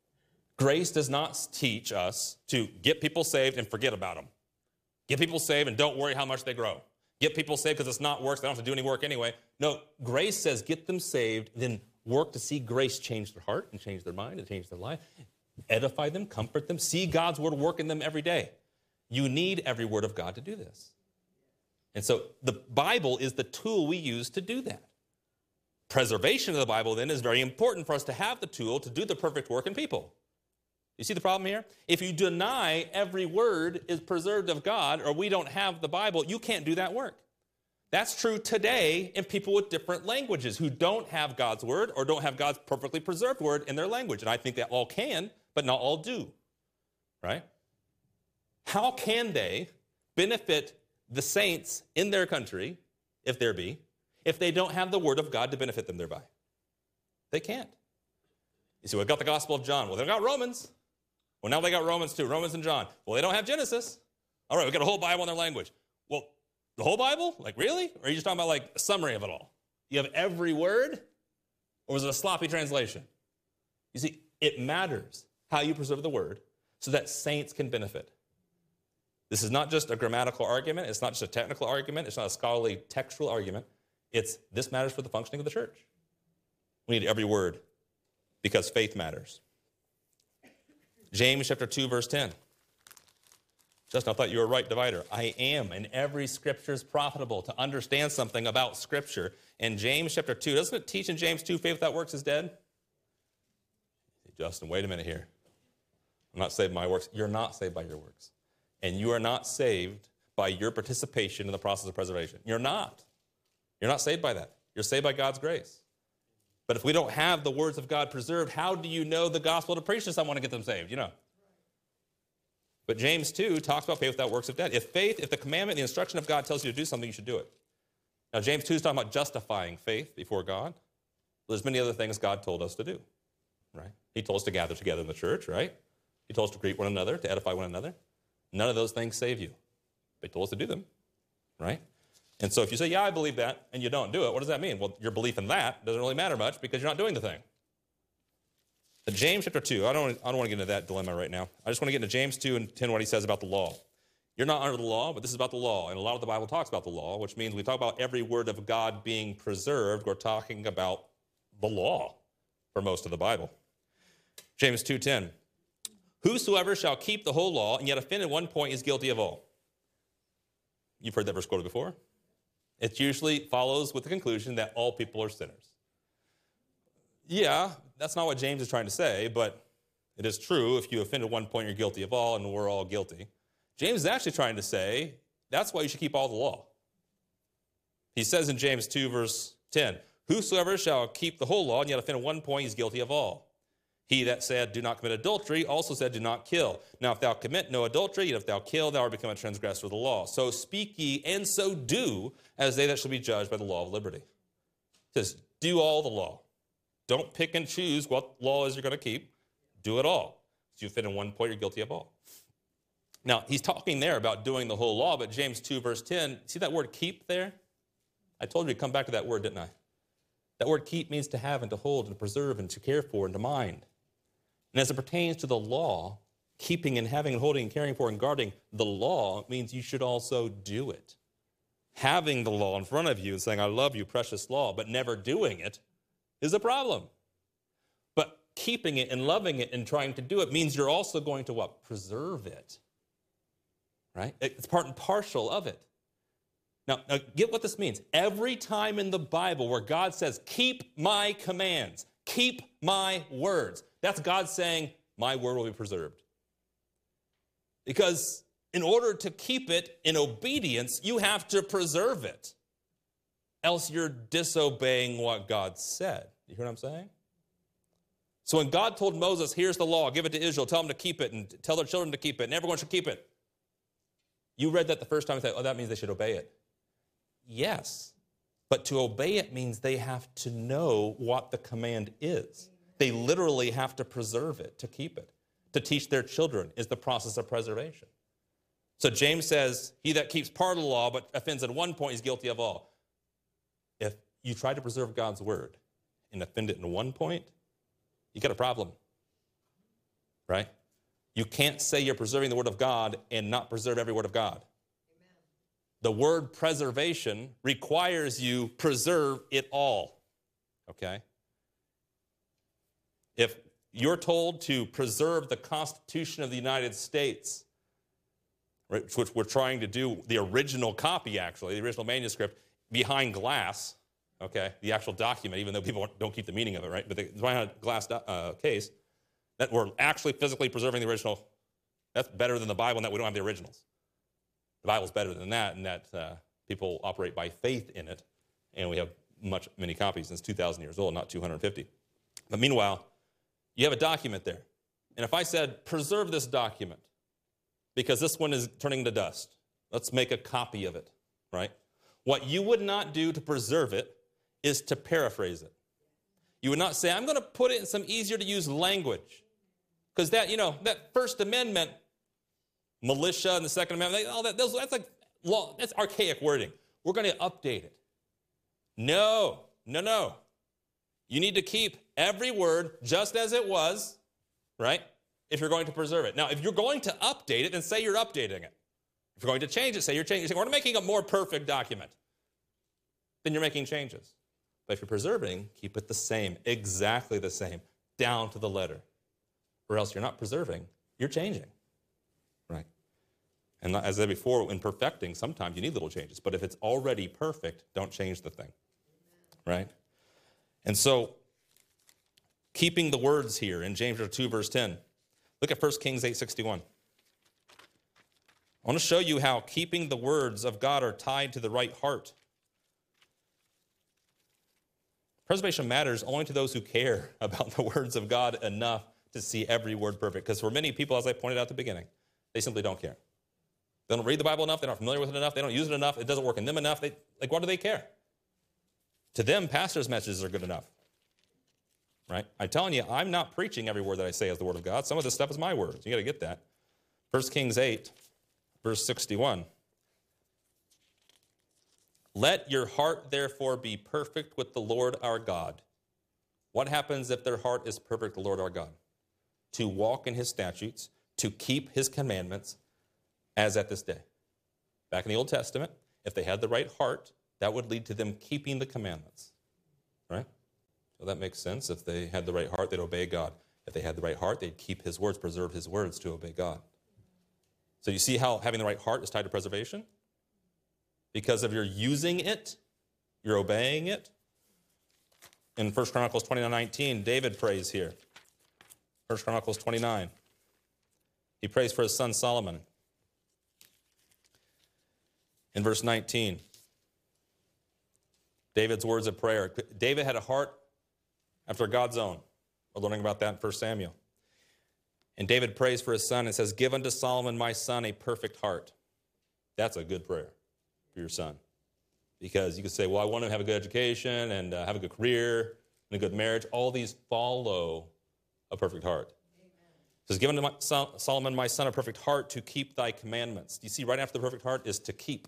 Grace does not teach us to get people saved and forget about them. Get people saved and don't worry how much they grow. Get people saved because it's not works. They don't have to do any work anyway. No, grace says get them saved, then work to see grace change their heart and change their mind and change their life. Edify them, comfort them, see God's word work in them every day. You need every word of God to do this. And so the Bible is the tool we use to do that. Preservation of the Bible, then, is very important for us to have the tool to do the perfect work in people. You see the problem here? If you deny every word is preserved of God, or we don't have the Bible, you can't do that work. That's true today in people with different languages who don't have God's word or don't have God's perfectly preserved word in their language. And I think that all can, but not all do. Right? How can they benefit the saints in their country, if there be, if they don't have the word of God to benefit them thereby? They can't. You see, we've got the Gospel of John. Well, they've got Romans. Well, now they got Romans too, Romans and John. Well, they don't have Genesis. All right, we've got a whole Bible in their language. Well, the whole Bible? Like, really? Or are you just talking about, like, a summary of it all? You have every word? Or was it a sloppy translation? You see, it matters how you preserve the word so that saints can benefit. This is not just a grammatical argument. It's not just a technical argument. It's not a scholarly textual argument. This matters for the functioning of the church. We need every word because faith matters. James chapter 2, verse 10. Justin, I thought you were a right divider. I am, and every scripture is profitable to understand something about scripture. And James chapter 2, doesn't it teach in James 2, faith without works is dead? Justin, wait a minute here. I'm not saved by my works. You're not saved by your works. And you are not saved by your participation in the process of preservation. You're not. You're not saved by that. You're saved by God's grace. But if we don't have the words of God preserved, how do you know the gospel to preach to someone to get them saved? You know. But James 2 talks about faith without works of dead. If the commandment, the instruction of God tells you to do something, you should do it. Now, James 2 is talking about justifying faith before God. There's many other things God told us to do, right? He told us to gather together in the church, right? He told us to greet one another, to edify one another. None of those things save you. They told us to do them, right? And so if you say, yeah, I believe that, and you don't do it, what does that mean? Well, your belief in that doesn't really matter much because you're not doing the thing. But James chapter 2, I don't want to get into that dilemma right now. I just want to get into James 2 and 10, what he says about the law. You're not under the law, but this is about the law. And a lot of the Bible talks about the law, which means we talk about every word of God being preserved. We're talking about the law for most of the Bible. James 2:10. Whosoever shall keep the whole law and yet offend in one point is guilty of all. You've heard that verse quoted before. It usually follows with the conclusion that all people are sinners. Yeah, that's not what James is trying to say, but it is true. If you offend at one point, you're guilty of all, and we're all guilty. James is actually trying to say that's why you should keep all the law. He says in James 2, verse 10, whosoever shall keep the whole law and yet offend at one point is guilty of all. He that said, do not commit adultery, also said, do not kill. Now, if thou commit no adultery, and if thou kill, thou art become a transgressor of the law. So speak ye, and so do, as they that shall be judged by the law of liberty. It says, do all the law. Don't pick and choose what law is you're going to keep. Do it all. If you offend in one point, you're guilty of all. Now, he's talking there about doing the whole law, but James 2, verse 10, see that word keep there? I told you to come back to that word, didn't I? That word keep means to have and to hold and to preserve and to care for and to mind. And as it pertains to the law, keeping and having and holding and caring for and guarding the law means you should also do it. Having the law in front of you and saying, I love you, precious law, but never doing it is a problem. But keeping it and loving it and trying to do it means you're also going to what? Preserve it. Right? It's part and parcel of it. Now, get what this means. Every time in the Bible where God says, keep my commands, keep my words, that's God saying, my word will be preserved. Because in order to keep it in obedience, you have to preserve it. Else you're disobeying what God said. You hear what I'm saying? So when God told Moses, here's the law, give it to Israel, tell them to keep it, and tell their children to keep it, and everyone should keep it. You read that the first time and said, oh, that means they should obey it. Yes, but to obey it means they have to know what the command is. They literally have to preserve it, to keep it. To teach their children is the process of preservation. So James says, he that keeps part of the law but offends at one point is guilty of all. If you try to preserve God's word and offend it in one point, you got a problem, right? You can't say you're preserving the word of God and not preserve every word of God. Amen. The word preservation requires you preserve it all, okay? If you're told to preserve the Constitution of the United States, right, which we're trying to do, the original copy, actually, the original manuscript, behind glass, okay, the actual document, even though people don't keep the meaning of it, right, but it's behind a glass case, that we're actually physically preserving the original, that's better than the Bible in that we don't have the originals. The Bible's better than that in that people operate by faith in it, and we have many copies, and it's 2,000 years old, not 250. But meanwhile, you have a document there. And if I said, preserve this document, because this one is turning to dust, let's make a copy of it, right? What you would not do to preserve it is to paraphrase it. You would not say, I'm going to put it in some easier to use language. Because that, that First Amendment, militia and the Second Amendment, all that, that's like law, that's archaic wording. We're going to update it. No. You need to keep every word just as it was, right? If you're going to preserve it. Now, if you're going to update it, then say you're updating it. If you're going to change it, say you're changing it. We're making a more perfect document. Then you're making changes. But if you're preserving, keep it the same, exactly the same, down to the letter. Or else you're not preserving, you're changing, right? And as I said before, in perfecting, sometimes you need little changes. But if it's already perfect, don't change the thing, right? And so, keeping the words here in James 2, verse 10. Look at 1 Kings 8:61. I want to show you how keeping the words of God are tied to the right heart. Preservation matters only to those who care about the words of God enough to see every word perfect. Because for many people, as I pointed out at the beginning, they simply don't care. They don't read the Bible enough. They're not familiar with it enough. They don't use it enough. It doesn't work in them enough. What do they care? To them, pastors' messages are good enough. Right? I'm telling you, I'm not preaching every word that I say as the word of God. Some of this stuff is my words. You got to get that. 1 Kings 8, verse 61. Let your heart therefore be perfect with the Lord our God. What happens if their heart is perfect, the Lord our God? To walk in his statutes, to keep his commandments, as at this day. Back in the Old Testament, if they had the right heart, that would lead to them keeping the commandments, right? So that makes sense. If they had the right heart, they'd obey God. If they had the right heart, they'd keep his words, preserve his words to obey God. So you see how having the right heart is tied to preservation? Because if you're using it, you're obeying it. In 1 Chronicles 29:19, David prays here. 1 Chronicles 29. He prays for his son Solomon. In verse 19, David's words of prayer. David had a heart after God's own. We're learning about that in 1 Samuel. And David prays for his son and says, "Give unto Solomon my son a perfect heart." That's a good prayer for your son. Because you could say, well, I want him to have a good education and have a good career and a good marriage. All these follow a perfect heart. It says, "Give unto Solomon my son a perfect heart to keep thy commandments." Do you see right after the perfect heart is to keep?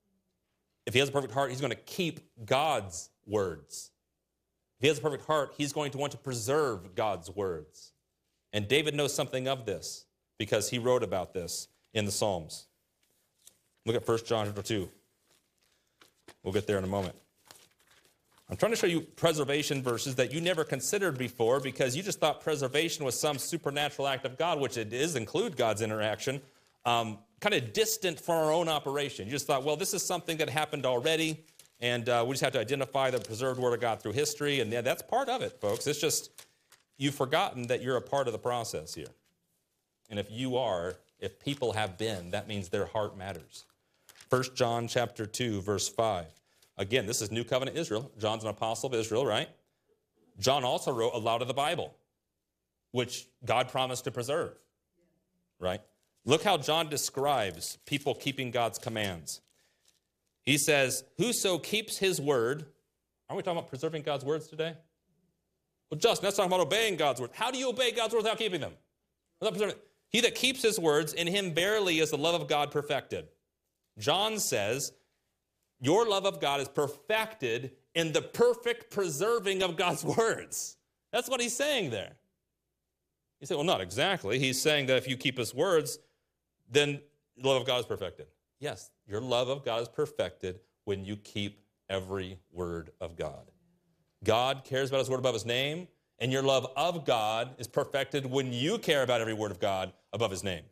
If he has a perfect heart, he's going to keep God's words. If he has a perfect heart, he's going to want to preserve God's words. And David knows something of this because he wrote about this in the Psalms. Look at 1 John chapter 2. We'll get there in a moment. I'm trying to show you preservation verses that you never considered before because you just thought preservation was some supernatural act of God, which it is, include God's interaction, kind of distant from our own operation. You just thought, well, this is something that happened already, and we just have to identify the preserved Word of God through history, and yeah, that's part of it, folks. It's just you've forgotten that you're a part of the process here. And if you are, if people have been, that means their heart matters. 1 John chapter 2, verse 5. Again, this is New Covenant Israel. John's an apostle of Israel, right? John also wrote a lot of the Bible, which God promised to preserve, right? Look how John describes people keeping God's commands. He says, "Whoso keeps his word," aren't we talking about preserving God's words today? Well, Justin, that's talking about obeying God's word. How do you obey God's word without keeping them? Without preserving them? "He that keeps his words, in him verily is the love of God perfected." John says, your love of God is perfected in the perfect preserving of God's words. That's what he's saying there. You say, well, not exactly. He's saying that if you keep his words, then the love of God is perfected. Yes, your love of God is perfected when you keep every word of God. God cares about his word above his name, and your love of God is perfected when you care about every word of God above his name.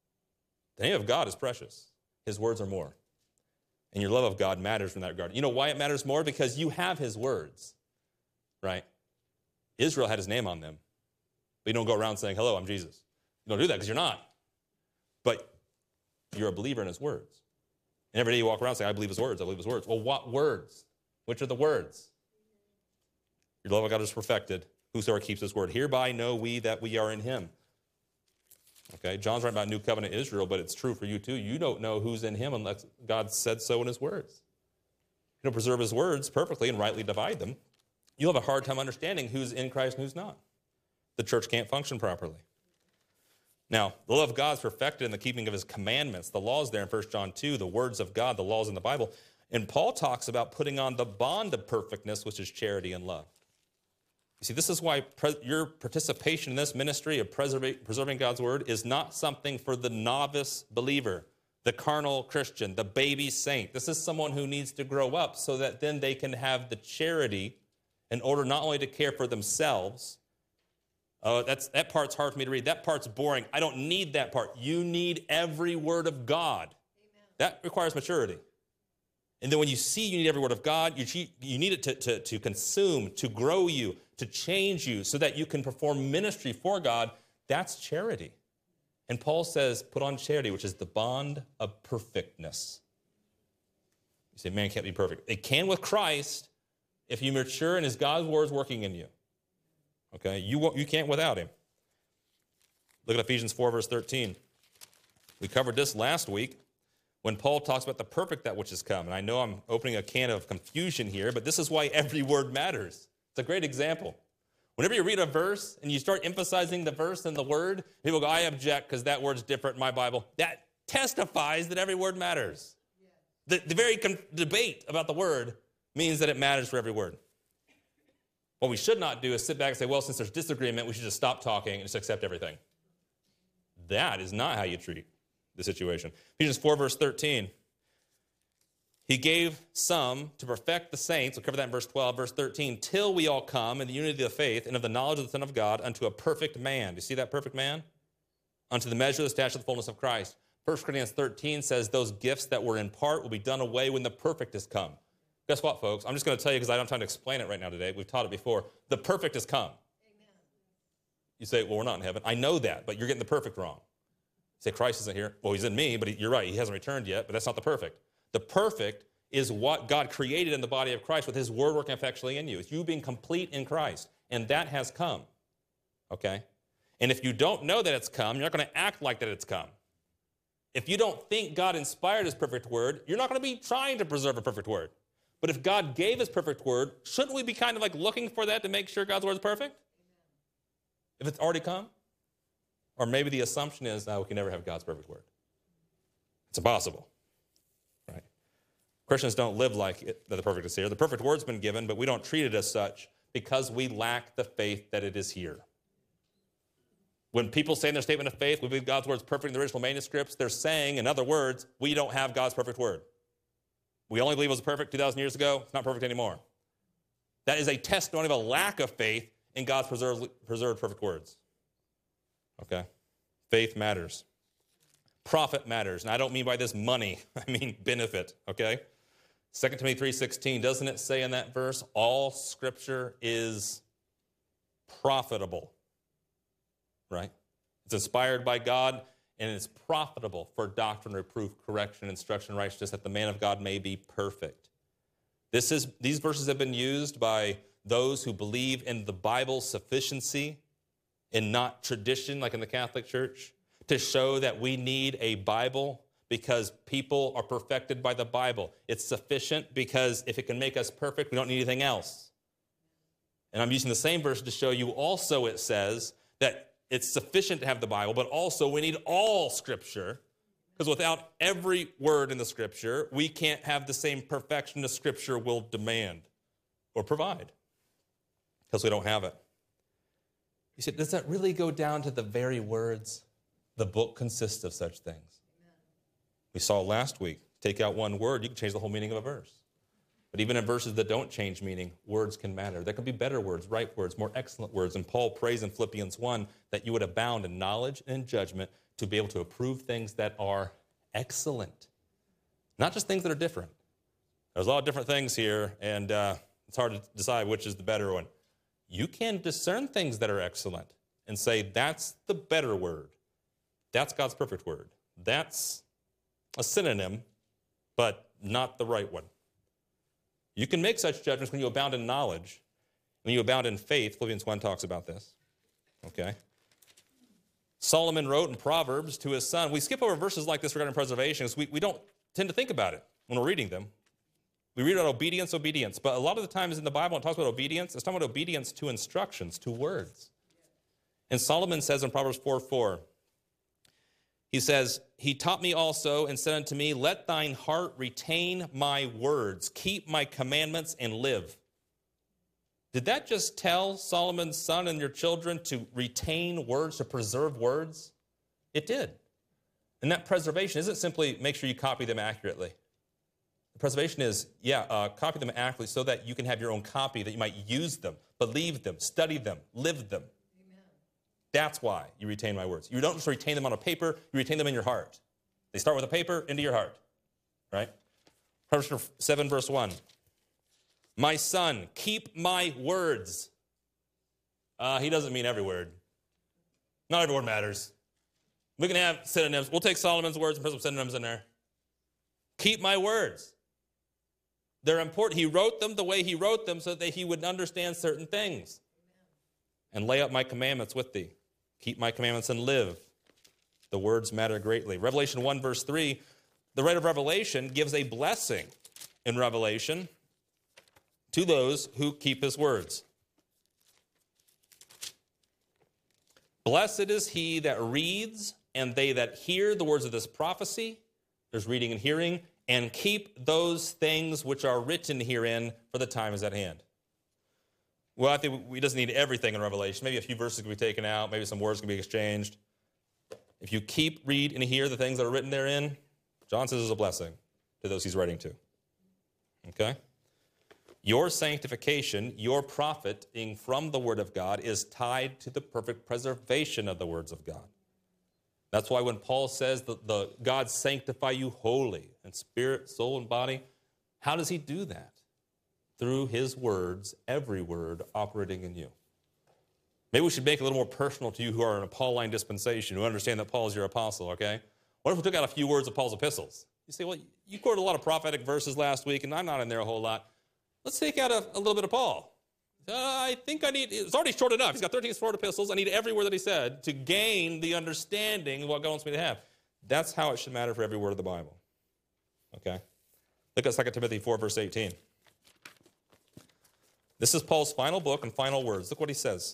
The name of God is precious. His words are more. And your love of God matters in that regard. You know why it matters more? Because you have his words, right? Israel had his name on them. But you don't go around saying, hello, I'm Jesus. You don't do that because you're not. But you're a believer in his words. And every day you walk around saying, I believe his words, I believe his words. Well, what words? Which are the words? Your love of God is perfected. Whosoever keeps his word. Hereby know we that we are in him. Okay, John's writing about New Covenant Israel, but it's true for you too. You don't know who's in him unless God said so in his words. You don't preserve his words perfectly and rightly divide them. You'll have a hard time understanding who's in Christ and who's not. The church can't function properly. Now, the love of God is perfected in the keeping of his commandments. The laws there in 1 John 2, the words of God, the laws in the Bible. And Paul talks about putting on the bond of perfectness, which is charity and love. You see, this is why your participation in this ministry of preserving God's word is not something for the novice believer, the carnal Christian, the baby saint. This is someone who needs to grow up so that then they can have the charity in order not only to care for themselves. That part's hard for me to read. That part's boring. I don't need that part. You need every word of God. Amen. That requires maturity. And then when you see you need every word of God, you need it to consume, to grow you, to change you so that you can perform ministry for God. That's charity. And Paul says, put on charity, which is the bond of perfectness. You say, man can't be perfect. It can with Christ if you mature and is God's words working in you. Okay, you can't without him. Look at Ephesians 4, verse 13. We covered this last week when Paul talks about the perfect that which is come. And I know I'm opening a can of confusion here, but this is why every word matters. It's a great example. Whenever you read a verse and you start emphasizing the verse and the word, people go, I object because that word's different in my Bible. That testifies that every word matters. The very debate about the word means that it matters for every word. What we should not do is sit back and say, well, since there's disagreement, we should just stop talking and just accept everything. That is not how you treat the situation. Ephesians 4, verse 13. He gave some to perfect the saints. We'll cover that in verse 12. Verse 13, till we all come in the unity of the faith and of the knowledge of the Son of God unto a perfect man. Do you see that perfect man? Unto the measure of the stature of the fullness of Christ. 1 Corinthians 13 says those gifts that were in part will be done away when the perfect is come. Guess what, folks? I'm just going to tell you because I don't have time to explain it right now today. We've taught it before. The perfect has come. Amen. You say, well, we're not in heaven. I know that, but you're getting the perfect wrong. You say, Christ isn't here. Well, he's in me, but you're right. He hasn't returned yet, but that's not the perfect. The perfect is what God created in the body of Christ with his word working effectually in you. It's you being complete in Christ, and that has come, okay? And if you don't know that it's come, you're not going to act like that it's come. If you don't think God inspired his perfect word, you're not going to be trying to preserve a perfect word. But if God gave his perfect word, shouldn't we be kind of like looking for that to make sure God's word is perfect? If it's already come? Or maybe the assumption is, we can never have God's perfect word. It's impossible. Right? Christians don't live like that the perfect is here. The perfect word's been given, but we don't treat it as such because we lack the faith that it is here. When people say in their statement of faith, we believe God's word is perfect in the original manuscripts, they're saying, in other words, we don't have God's perfect word. We only believe it was perfect 2,000 years ago. It's not perfect anymore. That is a testimony of a lack of faith in God's preserved perfect words. Okay? Faith matters. Profit matters. And I don't mean by this money. I mean benefit. Okay? 2 Timothy 3:16, doesn't it say in that verse, all Scripture is profitable? Right? It's inspired by God, and it's profitable for doctrine, reproof, correction, instruction, righteousness, that the man of God may be perfect. These verses have been used by those who believe in the Bible's sufficiency and not tradition, like in the Catholic Church, to show that we need a Bible because people are perfected by the Bible. It's sufficient because if it can make us perfect, we don't need anything else. And I'm using the same verse to show you also it says that it's sufficient to have the Bible, but also we need all Scripture, because without every word in the Scripture, we can't have the same perfection the Scripture will demand or provide, because we don't have it. You said, does that really go down to the very words? The book consists of such things. Amen. We saw last week, take out one word, you can change the whole meaning of a verse. But even in verses that don't change meaning, words can matter. There can be better words, right words, more excellent words. And Paul prays in Philippians 1 that you would abound in knowledge and in judgment to be able to approve things that are excellent. Not just things that are different. There's a lot of different things here, and it's hard to decide which is the better one. You can discern things that are excellent and say, that's the better word. That's God's perfect word. That's a synonym, but not the right one. You can make such judgments when you abound in knowledge, when you abound in faith. Philippians 1 talks about this. Okay? Solomon wrote in Proverbs to his son. We skip over verses like this regarding preservation because we don't tend to think about it when we're reading them. We read about obedience, but a lot of the times in the Bible it talks about obedience. It's talking about obedience to instructions, to words. And Solomon says in Proverbs 4:4, he says, he taught me also and said unto me, let thine heart retain my words, keep my commandments and live. Did that just tell Solomon's son and your children to retain words, to preserve words? It did. And that preservation isn't simply make sure you copy them accurately. The preservation is, copy them accurately so that you can have your own copy, that you might use them, believe them, study them, live them. That's why you retain my words. You don't just retain them on a paper, you retain them in your heart. They start with a paper, into your heart, right? Proverbs 7, verse 1. My son, keep my words. He doesn't mean every word. Not every word matters. We can have synonyms. We'll take Solomon's words and put some synonyms in there. Keep my words. They're important. He wrote them the way he wrote them so that he would understand certain things. And lay up my commandments with thee. Keep my commandments and live. The words matter greatly. Revelation 1, verse 3, the writer of Revelation gives a blessing in Revelation to those who keep his words. Blessed is he that reads and they that hear the words of this prophecy, there's reading and hearing, and keep those things which are written herein, for the time is at hand. Well, I think we doesn't need everything in Revelation. Maybe a few verses can be taken out. Maybe some words can be exchanged. If you keep, read, and hear the things that are written therein, John says is a blessing to those he's writing to. Okay? Your sanctification, your profiting from the Word of God is tied to the perfect preservation of the words of God. That's why when Paul says that God sanctify you wholly in spirit, soul, and body, how does he do that? Through his words, every word operating in you. Maybe we should make it a little more personal to you who are in a Pauline dispensation, who understand that Paul is your apostle, okay? What if we took out a few words of Paul's epistles? You say, well, you quoted a lot of prophetic verses last week, and I'm not in there a whole lot. Let's take out a little bit of Paul. I think I need, it's already short enough. He's got 13 short epistles. I need every word that he said to gain the understanding of what God wants me to have. That's how it should matter for every word of the Bible. Okay? Look at 2 Timothy 4, verse 18. This is Paul's final book and final words. Look what he says.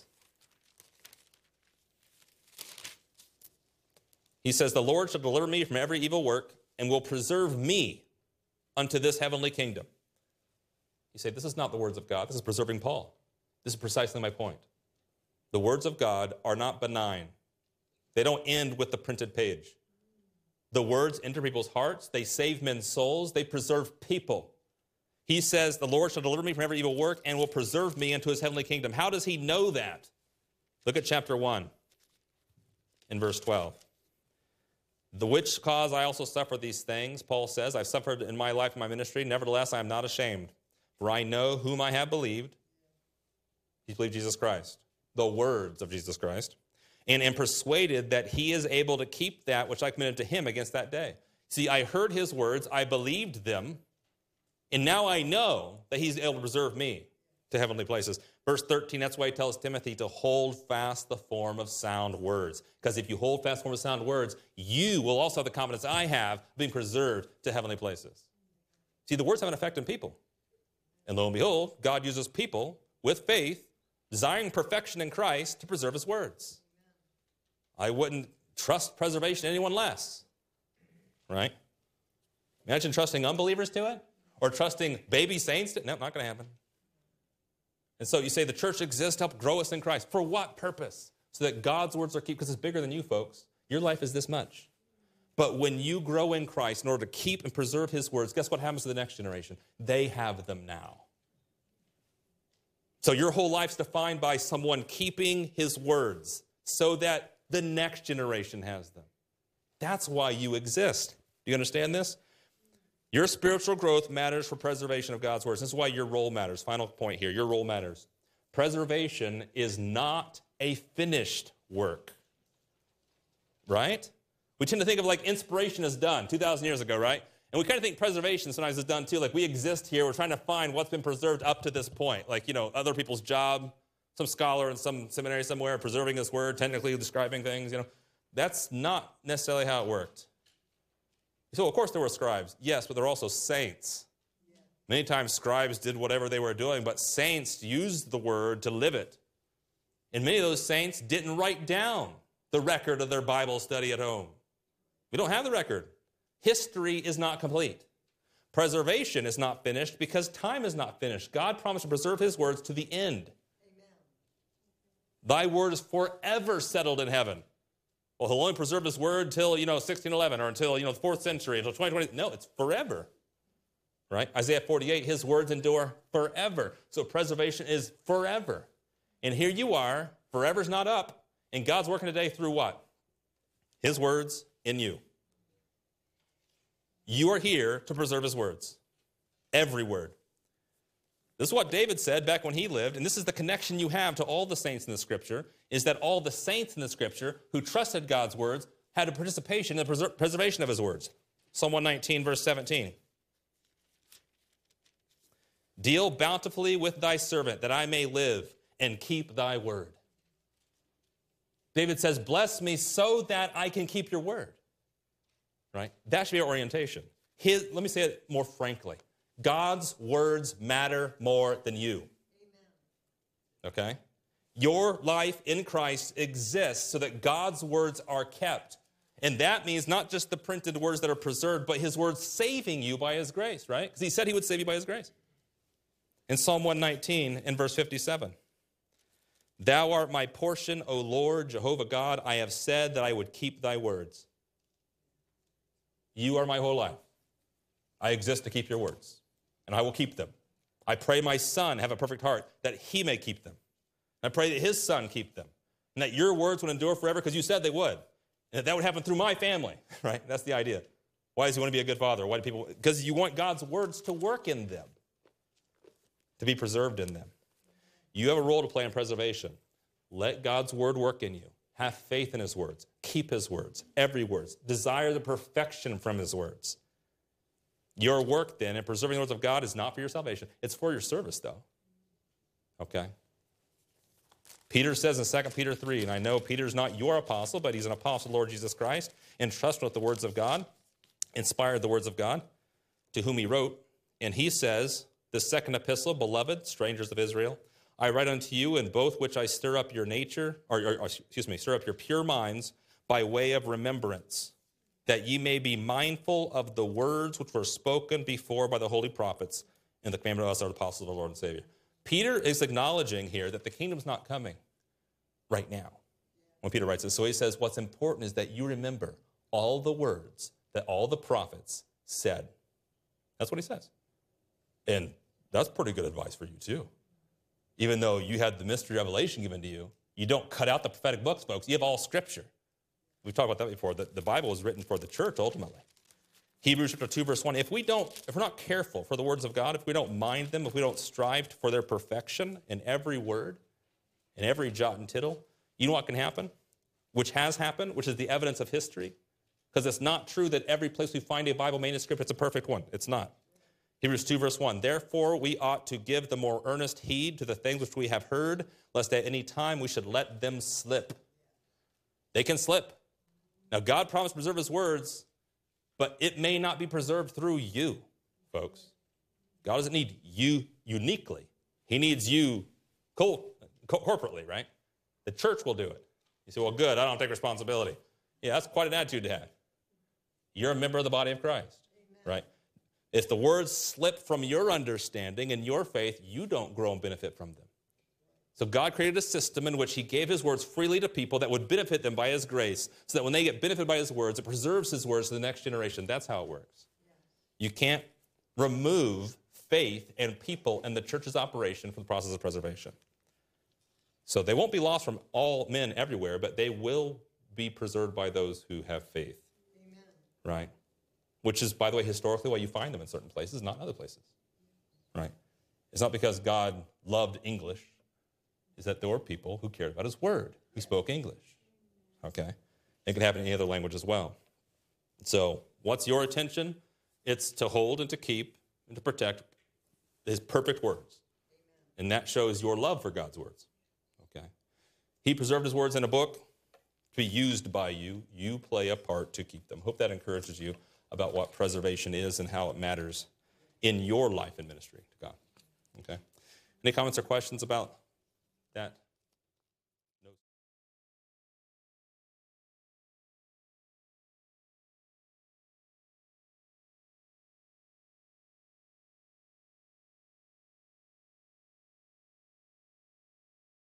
He says, the Lord shall deliver me from every evil work and will preserve me unto this heavenly kingdom. You say, this is not the words of God. This is preserving Paul. This is precisely my point. The words of God are not benign. They don't end with the printed page. The words enter people's hearts. They save men's souls. They preserve people. He says, the Lord shall deliver me from every evil work and will preserve me into his heavenly kingdom. How does he know that? Look at chapter 1 in verse 12. The which cause I also suffer these things, Paul says, I've suffered in my life and my ministry. Nevertheless, I am not ashamed, for I know whom I have believed. He believed Jesus Christ, the words of Jesus Christ, and am persuaded that he is able to keep that which I committed to him against that day. See, I heard his words, I believed them, and now I know that he's able to preserve me to heavenly places. Verse 13, that's why he tells Timothy to hold fast the form of sound words. Because if you hold fast the form of sound words, you will also have the confidence I have being preserved to heavenly places. See, the words have an effect on people. And lo and behold, God uses people with faith, desiring perfection in Christ, to preserve his words. I wouldn't trust preservation in anyone less. Right? Imagine trusting unbelievers to it? Or trusting baby saints to it? No, not going to happen. And so you say the church exists to help grow us in Christ. For what purpose? So that God's words are kept, because it's bigger than you folks. Your life is this much. But when you grow in Christ in order to keep and preserve his words, guess what happens to the next generation? They have them now. So your whole life's defined by someone keeping his words so that the next generation has them. That's why you exist. Do you understand this? Your spiritual growth matters for preservation of God's words. This is why your role matters. Final point here. Your role matters. Preservation is not a finished work. Right? We tend to think of like inspiration is done 2,000 years ago, right? And we kind of think preservation sometimes is done too. Like we exist here. We're trying to find what's been preserved up to this point. Like, other people's job, some scholar in some seminary somewhere preserving this word, technically describing things, That's not necessarily how it worked. So, of course, there were scribes. Yes, but there were also saints. Many times scribes did whatever they were doing, but saints used the word to live it. And many of those saints didn't write down the record of their Bible study at home. We don't have the record. History is not complete. Preservation is not finished because time is not finished. God promised to preserve his words to the end. Amen. Thy word is forever settled in heaven. Well, he'll only preserve his word till, 1611 or until, the 4th century, until 2020. No, it's forever, right? Isaiah 48, his words endure forever. So preservation is forever. And here you are, forever's not up, and God's working today through what? His words in you. You are here to preserve his words. Every word. This is what David said back when he lived, and this is the connection you have to all the saints in the Scripture, is that all the saints in the Scripture who trusted God's words had a participation in the preservation of his words. Psalm 119, verse 17. Deal bountifully with thy servant, that I may live and keep thy word. David says, bless me so that I can keep your word. Right? That should be our orientation. Let me say it more frankly. God's words matter more than you. Amen. Okay? Your life in Christ exists so that God's words are kept. And that means not just the printed words that are preserved, but his words saving you by his grace, right? Because he said he would save you by his grace. In Psalm 119, in verse 57, Thou art my portion, O Lord, Jehovah God. I have said that I would keep thy words. You are my whole life. I exist to keep your words, and I will keep them. I pray my son have a perfect heart, that he may keep them. I pray that his son keep them, and that your words would endure forever, because you said they would. And that would happen through my family, right? That's the idea. Why does he want to be a good father? Why do people? Because you want God's words to work in them, to be preserved in them. You have a role to play in preservation. Let God's word work in you. Have faith in his words. Keep his words, every word. Desire the perfection from his words. Your work then in preserving the words of God is not for your salvation. It's for your service, though. Okay? Peter says in 2 Peter 3, and I know Peter's not your apostle, but he's an apostle of the Lord Jesus Christ, entrusted with the words of God, inspired the words of God, to whom he wrote. And he says, the second epistle, beloved, strangers of Israel, I write unto you in both which I stir up your nature, stir up your pure minds by way of remembrance, that ye may be mindful of the words which were spoken before by the holy prophets in the commandment of us, our apostles of our Lord and Savior. Peter is acknowledging here that the kingdom's not coming right now when Peter writes this. So he says what's important is that you remember all the words that all the prophets said. That's what he says. And that's pretty good advice for you too. Even though you had the mystery revelation given to you, you don't cut out the prophetic books, folks. You have all Scripture. We've talked about that before. The Bible is written for the church ultimately. Hebrews chapter 2, verse 1, if we're not careful for the words of God, if we don't mind them, if we don't strive for their perfection in every word, in every jot and tittle, you know what can happen? Which has happened, which is the evidence of history. Because it's not true that every place we find a Bible manuscript, it's a perfect one. It's not. Hebrews 2, verse 1, therefore we ought to give the more earnest heed to the things which we have heard, lest at any time we should let them slip. They can slip. Now, God promised to preserve his words, but it may not be preserved through you, folks. God doesn't need you uniquely. He needs you corporately, right? The church will do it. You say, well, good, I don't take responsibility. Yeah, that's quite an attitude to have. You're a member of the body of Christ, right? If the words slip from your understanding and your faith, you don't grow and benefit from them. So God created a system in which he gave his words freely to people that would benefit them by his grace, so that when they get benefited by his words, it preserves his words to the next generation. That's how it works. You can't remove faith and people and the church's operation from the process of preservation. So they won't be lost from all men everywhere, but they will be preserved by those who have faith. Amen. Right? Which is, by the way, historically why you find them in certain places, not in other places. Right? It's not because God loved English. Is that there were people who cared about his word, who spoke English. Okay? It can happen in any other language as well. So what's your attention? It's to hold and to keep and to protect his perfect words. And that shows your love for God's words. Okay? He preserved his words in a book to be used by you. You play a part to keep them. Hope that encourages you about what preservation is and how it matters in your life and ministry to God. Okay? Any comments or questions about that?